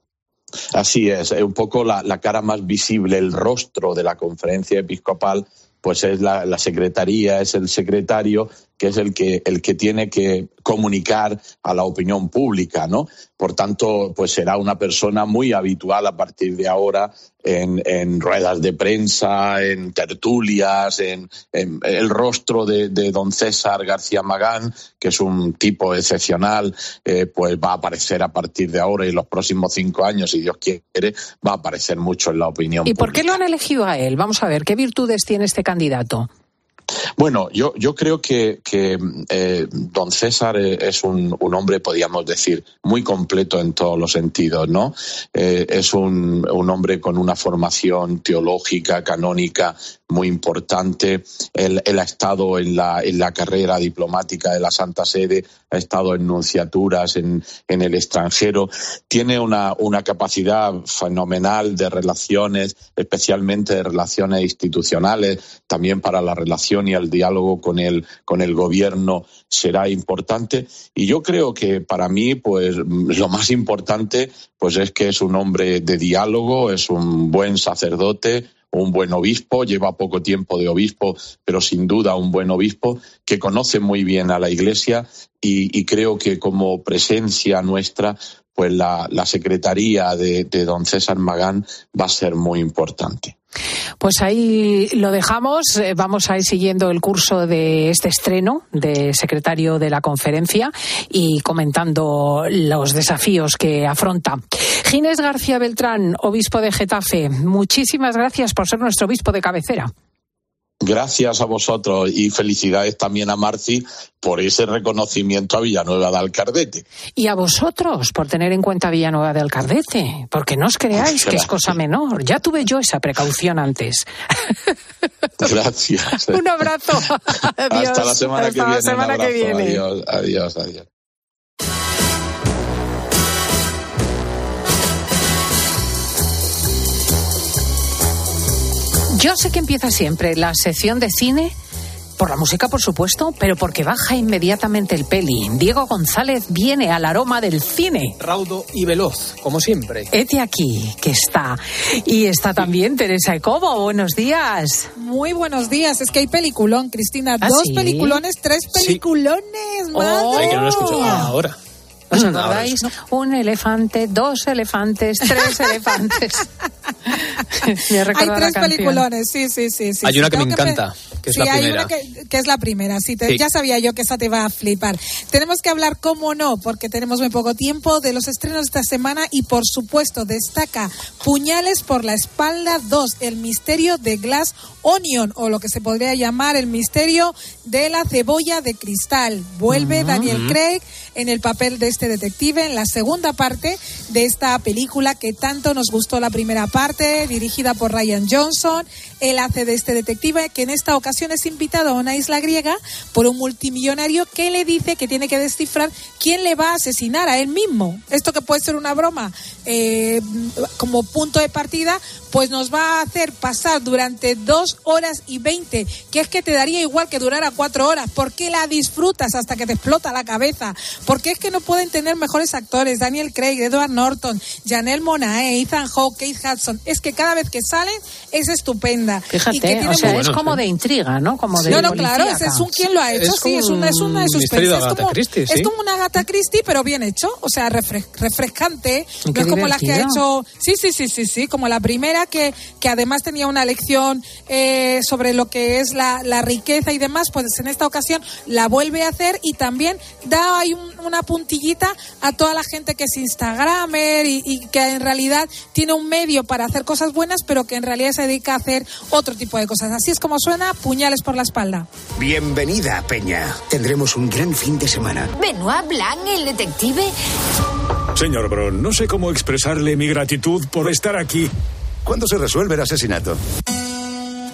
Así es, un poco la, la cara más visible, el rostro de la Conferencia Episcopal, pues es la, la secretaría, es el secretario, que es el que, el que tiene que comunicar a la opinión pública, ¿no? Por tanto, pues será una persona muy habitual a partir de ahora en, en ruedas de prensa, en tertulias, en, en el rostro de, de don César García Magán, que es un tipo excepcional, eh, pues va a aparecer a partir de ahora y los próximos cinco años, si Dios quiere, va a aparecer mucho en la opinión ¿Y pública. por qué lo han elegido a él? Vamos a ver, ¿qué virtudes tiene este candidato? Bueno, yo, yo creo que, que eh, don César es un, un hombre, podríamos decir, muy completo en todos los sentidos, ¿no? Eh, es un, un hombre con una formación teológica, canónica, muy importante. Él, él ha estado en la, en la carrera diplomática de la Santa Sede, ha estado en nunciaturas en, en el extranjero. Tiene una, una capacidad fenomenal de relaciones, especialmente de relaciones institucionales, también para la relación y el diálogo con el, con el gobierno será importante. Y yo creo que para mí, pues, lo más importante, pues, es que es un hombre de diálogo, es un buen sacerdote, un buen obispo, lleva poco tiempo de obispo, pero sin duda un buen obispo que conoce muy bien a la Iglesia y, y creo que como presencia nuestra, pues la, la secretaría de, de don César Magán va a ser muy importante. Pues ahí lo dejamos. Vamos a ir siguiendo el curso de este estreno de secretario de la conferencia y comentando los desafíos que afronta. Ginés García Beltrán, obispo de Getafe, muchísimas gracias por ser nuestro obispo de cabecera. Gracias a vosotros y felicidades también a Marci por ese reconocimiento a Villanueva de Alcardete. Y a vosotros por tener en cuenta Villanueva de Alcardete, porque no os creáis que es cosa menor. Ya tuve yo esa precaución antes. Gracias. Un abrazo. Adiós. Hasta la semana Hasta que viene. la semana que viene. Adiós, adiós, adiós. Yo sé que empieza siempre la sección de cine, por la música por supuesto, pero porque baja inmediatamente el peli. Diego González viene al aroma del cine. Raudo y veloz, como siempre. Hete aquí, que está. Y está también Teresa Ecobo. Buenos días. Muy buenos días. Es que hay peliculón, Cristina. ¿Ah, Dos sí? peliculones, tres peliculones. Sí. ¡Madre! Oh. Ay, que no lo escucho ahora. ¿Os acordáis? Un elefante, dos elefantes, tres elefantes. Me hay tres peliculones, sí, sí, sí, sí. Hay una sí, que me que encanta, que es sí, la primera. Sí, hay una que, que es la primera, sí, te, sí. Ya sabía yo que esa te iba a flipar. Tenemos que hablar, cómo no, porque tenemos muy poco tiempo, de los estrenos de esta semana y, por supuesto, destaca Puñales por la espalda dos, el misterio de Glass Onion, o lo que se podría llamar el misterio de la cebolla de cristal. Vuelve uh-huh. Daniel Craig en el papel de este detective en la segunda parte de esta película que tanto nos gustó la primera parte, dirigida por Ryan Johnson. Él hace de este detective que en esta ocasión es invitado a una isla griega por un multimillonario que le dice que tiene que descifrar quién le va a asesinar a él mismo. Esto, que puede ser una broma eh, como punto de partida, pues nos va a hacer pasar durante dos horas y veinte, que es que te daría igual que durara cuatro horas, porque la disfrutas hasta que te explota la cabeza, porque es que no pueden tener mejores actores, Daniel Craig, Edward Norton, Janelle Monáe, Ethan Hawke, Kate Hudson, es que cada vez que salen es estupenda. Fíjate, y que tiene o sea, muy... es como de intriga, ¿no? Como de no, no, policíaca. claro, es, es un quién lo ha hecho, es sí, es una, es una de suspense, es como, Christie, ¿sí? es como una Agatha Christie, pero bien hecho, o sea, refres, refrescante, no es como divertido. las que ha hecho, sí, sí, sí, sí, sí, como la primera que, que además tenía una lección eh, sobre lo que es la, la riqueza y demás, pues en esta ocasión la vuelve a hacer y también da ahí un, una puntillita a toda la gente que es instagramer y, y que en realidad tiene un medio para hacer cosas buenas, pero que en realidad se dedica a hacer otro tipo de cosas. Así es como suena Puñales por la espalda. Bienvenida, Peña. Tendremos un gran fin de semana. ¿Benoit Blanc, el detective? Señor Bron, no sé cómo expresarle mi gratitud por estar aquí. ¿Cuándo se resuelve el asesinato?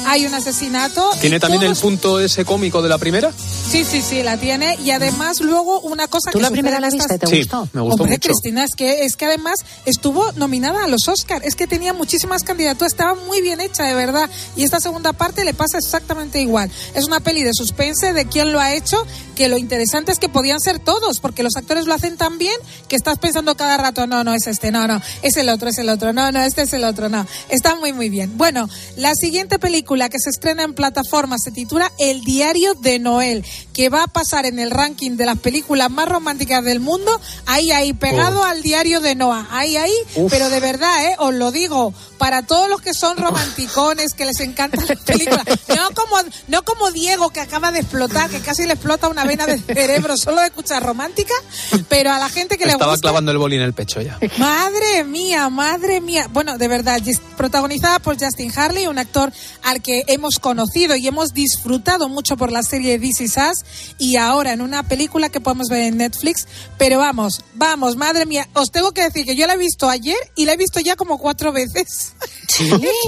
hay un asesinato. ¿Tiene también todos... el punto ese cómico de la primera? Sí, sí, sí, la tiene. Y además luego una cosa ¿Tú que la primera la viste? ¿Te sí, gustó? me gustó Hombre, mucho. Cristina, es que, es que además estuvo nominada a los Oscar. Es que tenía muchísimas candidaturas. Estaba muy bien hecha, de verdad. Y esta segunda parte le pasa exactamente igual. Es una peli de suspense de quién lo ha hecho, que lo interesante es que podían ser todos, porque los actores lo hacen tan bien que estás pensando cada rato, no, no es este, no, no, es el otro, es el otro, no, no, este es el otro, no. Está muy, muy bien. Bueno, la siguiente película que se estrena en plataforma se titula El diario de Noel, que va a pasar en el ranking de las películas más románticas del mundo, ahí, ahí, pegado Uf. al diario de Noah, ahí, ahí, Uf. pero de verdad, eh, os lo digo, para todos los que son romanticones, que les encantan las películas, no como, no como Diego, que acaba de explotar, que casi le explota una vena del cerebro solo de escuchar romántica, pero a la gente que le gusta... Estaba clavando el boli en el pecho ya. Madre mía, madre mía. Bueno, de verdad, protagonizada por Justin Harley, un actor al que hemos conocido y hemos disfrutado mucho por la serie This Is Us, y ahora en una película que podemos ver en Netflix. Pero vamos, vamos, madre mía, os tengo que decir que yo la he visto ayer y la he visto ya como cuatro veces. Sí. De verdad,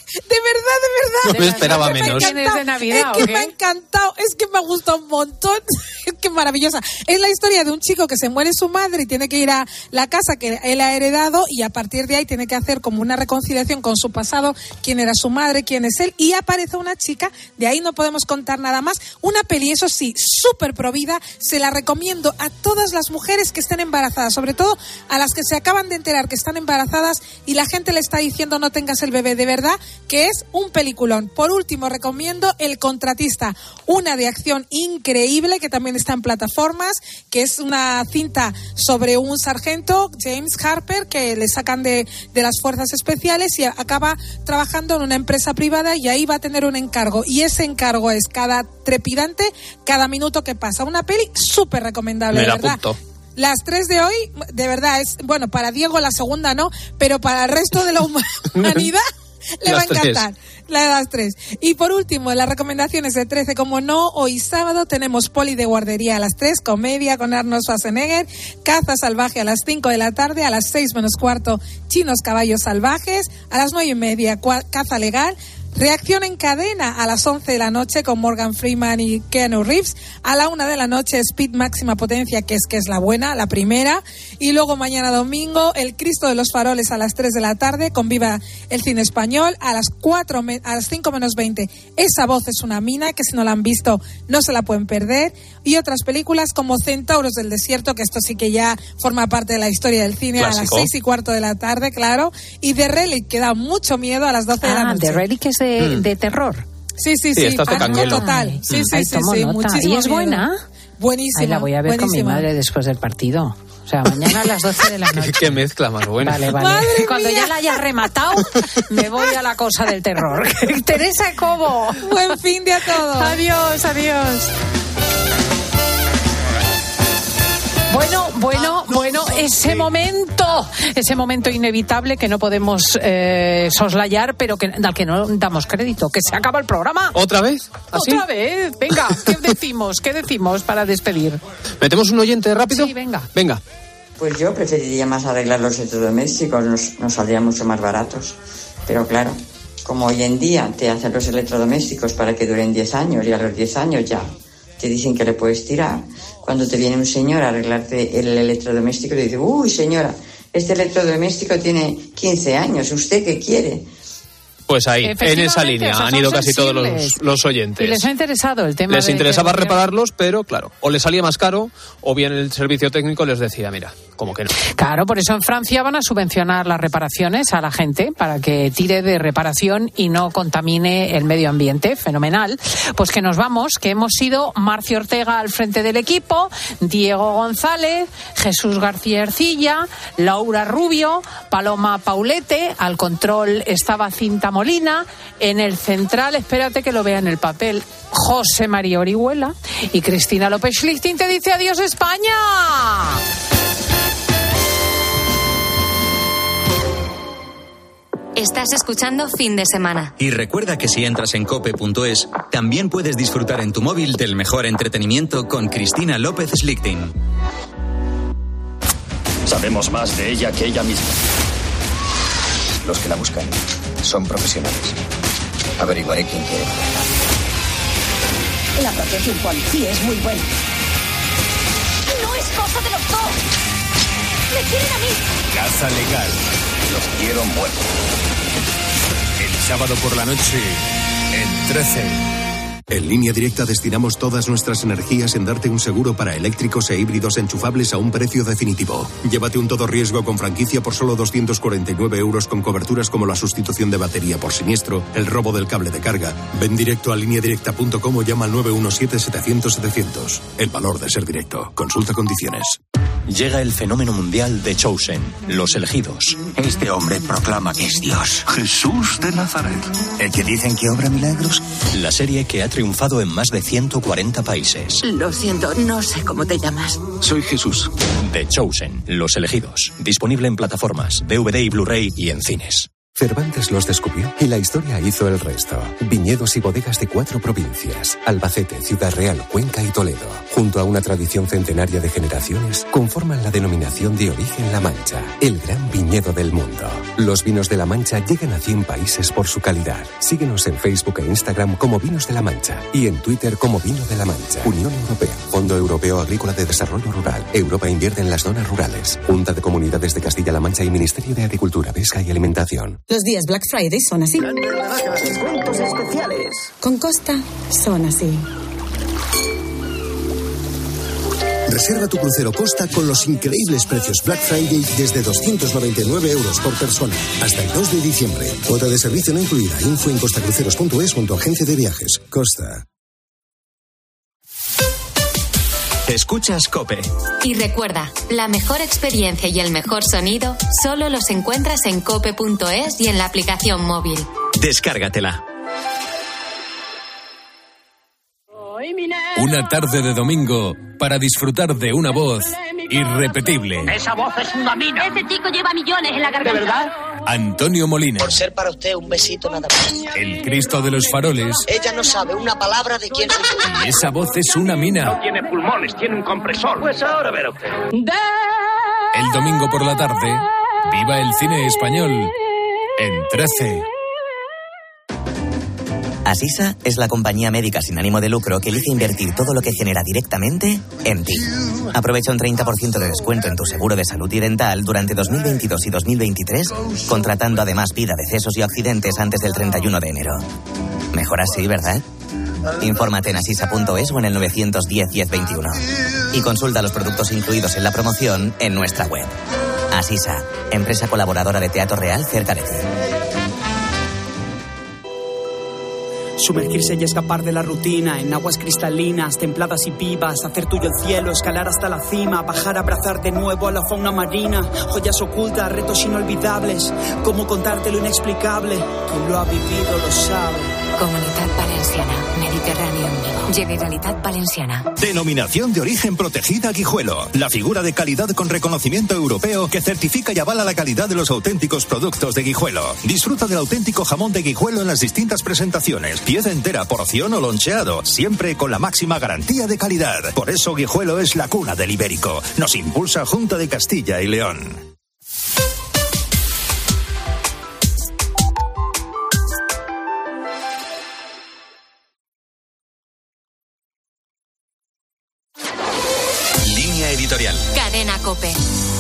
de verdad. No me esperaba Es que menos. me ha encantado, de Navidad, es que ¿o qué? me ha encantado, es que me ha gustado un montón. Es que maravillosa. Es la historia de un chico que se muere su madre y tiene que ir a la casa que él ha heredado, y a partir de ahí tiene que hacer como una reconciliación con su pasado, quién era su madre, quién es él, y aparece una chica, de ahí no podemos contar nada más. Una peli, eso sí, súper provida, se la recomiendo a todas las mujeres que estén embarazadas, sobre todo a las que se acaban de enterar que están embarazadas y la gente le está diciendo no tengas el bebé, de verdad que es un peliculón. Por último, recomiendo El contratista, una de acción increíble que también está en plataformas, que es una cinta sobre un sargento, James Harper, que le sacan de, de las fuerzas especiales y acaba trabajando en una empresa privada, y ahí va a tener un encargo, y ese encargo es cada trepidante, cada minuto que pasa. Una peli súper recomendable, Me de la verdad. apunto. Las tres de hoy, de verdad, es, bueno, para Diego la segunda no, pero para el resto de la humanidad le va a Las tres. encantar. La de las tres. Y por último, las recomendaciones de trece, como no, hoy sábado tenemos Poli de guardería a las tres, comedia con Arnold Schwarzenegger, Caza salvaje a las cinco de la tarde, a las seis menos cuarto, Chinos caballos salvajes, a las nueve y media, cua- Caza legal, Reacción en cadena a las once de la noche con Morgan Freeman y Keanu Reeves. A la una de la noche Speed máxima potencia, que es que es la buena, la primera. Y luego mañana domingo El Cristo de los Faroles a las tres de la tarde con Viva el Cine Español. A las cuatro, a las cinco menos veinte Esa voz es una mina, que si no la han visto no se la pueden perder. Y otras películas como Centauros del Desierto, que esto sí que ya forma parte de la historia del cine. Clásico. A las seis y cuarto de la tarde, claro. Y The Relic, que da mucho miedo, a las doce ah, de la noche. The Relic es de, mm. de terror. Sí, sí, sí, sí, pánico total. Sí, sí, Ay, sí, sí, muchísimo ¿Y es miedo. buena? Buenísima. Ay, la voy a ver buenísima. con mi madre después del partido. O sea, mañana a las doce de la noche. Qué mezcla más buena. Vale, vale. Madre Cuando mía. ya la haya rematado, me voy a la cosa del terror. Teresa Cobo. Buen fin de a todos. Adiós, adiós. Bueno, bueno, bueno, ese momento, ese momento inevitable que no podemos eh, soslayar, pero que, al que no damos crédito, que se acaba el programa. ¿Otra vez? ¿Así? Otra vez, venga, ¿qué decimos? ¿Qué decimos para despedir? ¿Metemos un oyente rápido? Sí, venga. Venga. Pues yo preferiría más arreglar los electrodomésticos, nos, nos saldrían mucho más baratos. Pero claro, como hoy en día te hacen los electrodomésticos para que duren diez años y a los diez años ya te dicen que le puedes tirar. Cuando te viene un señor a arreglarte el electrodoméstico, te dice, uy señora, este electrodoméstico tiene quince años, ¿usted qué quiere? Pues ahí, en esa línea, o sea, han ido casi sensibles. todos los, los oyentes. Y les ha interesado el tema. Les de interesaba que... repararlos, pero claro, o les salía más caro, o bien el servicio técnico les decía, mira, como que no. Claro, por eso en Francia van a subvencionar las reparaciones a la gente para que tire de reparación y no contamine el medio ambiente. Fenomenal. Pues que nos vamos, que hemos sido Marcio Ortega al frente del equipo, Diego González, Jesús García Ercilla, Laura Rubio, Paloma Paulete, al control estaba Cinta Molina, en el central, espérate que lo vea en el papel, José María Orihuela, y Cristina López Schlichting te dice adiós España. Estás escuchando Fin de Semana. Y recuerda que si entras en cope punto es, también puedes disfrutar en tu móvil del mejor entretenimiento con Cristina López Schlichting. Sabemos más de ella que ella misma. Los que la buscan son profesionales. Averiguaré quién quiere matarla. La protección policía es muy buena. ¡No es cosa de los dos! ¡Me quieren a mí! Caza legal. Los quiero muertos. El sábado por la noche, en trece. En Línea Directa destinamos todas nuestras energías en darte un seguro para eléctricos e híbridos enchufables a un precio definitivo. Llévate un todo riesgo con franquicia por solo doscientos cuarenta y nueve euros con coberturas como la sustitución de batería por siniestro, el robo del cable de carga. Ven directo a línea directa punto com o llama al nueve uno siete, setecientos, setecientos. El valor de ser directo. Consulta condiciones. Llega el fenómeno mundial de Chosen, los elegidos. Este hombre proclama que es Dios. Jesús de Nazaret. ¿El que dicen que obra milagros? La serie que ha triunfado en más de ciento cuarenta países. Lo siento, no sé cómo te llamas. Soy Jesús. The Chosen, los elegidos. Disponible en plataformas, D V D y Blu-ray y en cines. Cervantes los descubrió y la historia hizo el resto. Viñedos y bodegas de cuatro provincias: Albacete, Ciudad Real, Cuenca y Toledo. Junto a una tradición centenaria de generaciones, conforman la denominación de origen La Mancha, el gran viñedo del mundo. Los vinos de La Mancha llegan a cien países por su calidad. Síguenos en Facebook e Instagram como Vinos de La Mancha y en Twitter como Vino de La Mancha. Unión Europea, Fondo Europeo Agrícola de Desarrollo Rural. Europa invierte en las zonas rurales. Junta de Comunidades de Castilla-La Mancha y Ministerio de Agricultura, Pesca y Alimentación. Los días Black Friday son así. Descuentos especiales. Con Costa son así. Reserva tu crucero Costa con los increíbles precios Black Friday desde doscientos noventa y nueve euros por persona hasta el dos de diciembre. Cuota de servicio no incluida. Info en costacruceros punto es con tu agencia de viajes. Costa. Escuchas COPE. Y recuerda, la mejor experiencia y el mejor sonido solo los encuentras en cope punto es y en la aplicación móvil. Descárgatela. Una tarde de domingo para disfrutar de una voz irrepetible. Esa voz es una mina. Ese chico lleva millones en la garganta. ¿De verdad? Antonio Molina. Por ser para usted un besito nada más. El Cristo de los Faroles. Ella no sabe una palabra de quién soy yo. Y esa voz es una mina. No tiene pulmones, tiene un compresor. Pues ahora verá usted. El domingo por la tarde, viva el cine español en trece. Asisa es la compañía médica sin ánimo de lucro que elige invertir todo lo que genera directamente en ti. Aprovecha un treinta por ciento de descuento en tu seguro de salud y dental durante dos mil veintidós y dos mil veintitrés, contratando además vida, decesos y accidentes antes del treinta y uno de enero. Mejor así, ¿verdad? Infórmate en asisa punto es o en el nueve uno cero, diez veintiuno. Y consulta los productos incluidos en la promoción en nuestra web. Asisa, empresa colaboradora de Teatro Real cerca de ti. Sumergirse y escapar de la rutina en aguas cristalinas, templadas y vivas, hacer tuyo el cielo, escalar hasta la cima, bajar a abrazar de nuevo a la fauna marina, joyas ocultas, retos inolvidables, cómo contarte lo inexplicable, quien lo ha vivido lo sabe. Comunitat Valenciana, Mediterráneo en vivo. Generalitat Valenciana. Denominación de origen protegida Guijuelo. La figura de calidad con reconocimiento europeo que certifica y avala la calidad de los auténticos productos de Guijuelo. Disfruta del auténtico jamón de Guijuelo en las distintas presentaciones. Pieza entera, porción o loncheado. Siempre con la máxima garantía de calidad. Por eso Guijuelo es la cuna del ibérico. Nos impulsa Junta de Castilla y León. Editorial. Cadena COPE.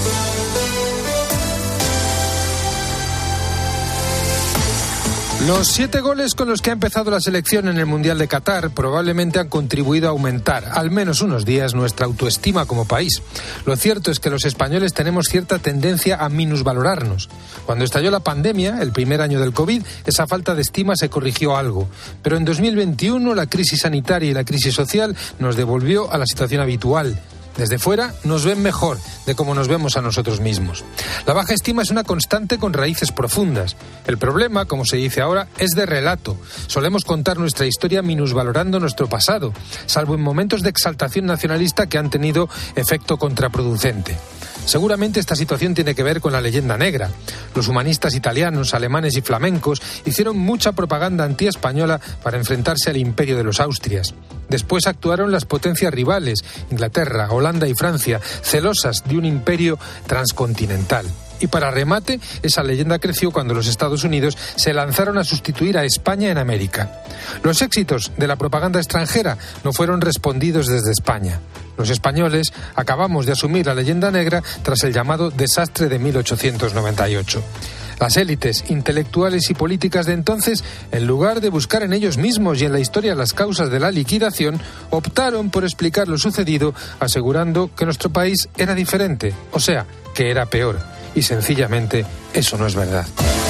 Los siete goles con los que ha empezado la selección en el Mundial de Qatar probablemente han contribuido a aumentar, al menos unos días, nuestra autoestima como país. Lo cierto es que los españoles tenemos cierta tendencia a minusvalorarnos. Cuando estalló la pandemia, el primer año del COVID, esa falta de estima se corrigió algo. Pero en dos mil veintiuno la crisis sanitaria y la crisis social nos devolvió a la situación habitual. Desde fuera nos ven mejor de cómo nos vemos a nosotros mismos. La baja estima es una constante con raíces profundas. El problema, como se dice ahora, es de relato. Solemos contar nuestra historia minusvalorando nuestro pasado, salvo en momentos de exaltación nacionalista que han tenido efecto contraproducente. Seguramente esta situación tiene que ver con la leyenda negra. Los humanistas italianos, alemanes y flamencos hicieron mucha propaganda antiespañola para enfrentarse al imperio de los Austrias. Después actuaron las potencias rivales, Inglaterra, Holanda y Francia, celosas de un imperio transcontinental. Y para remate, esa leyenda creció cuando los Estados Unidos se lanzaron a sustituir a España en América. Los éxitos de la propaganda extranjera no fueron respondidos desde España. Los españoles acabamos de asumir la leyenda negra tras el llamado desastre de mil ochocientos noventa y ocho. Las élites intelectuales y políticas de entonces, en lugar de buscar en ellos mismos y en la historia las causas de la liquidación, optaron por explicar lo sucedido asegurando que nuestro país era diferente, o sea, que era peor. Y sencillamente eso no es verdad.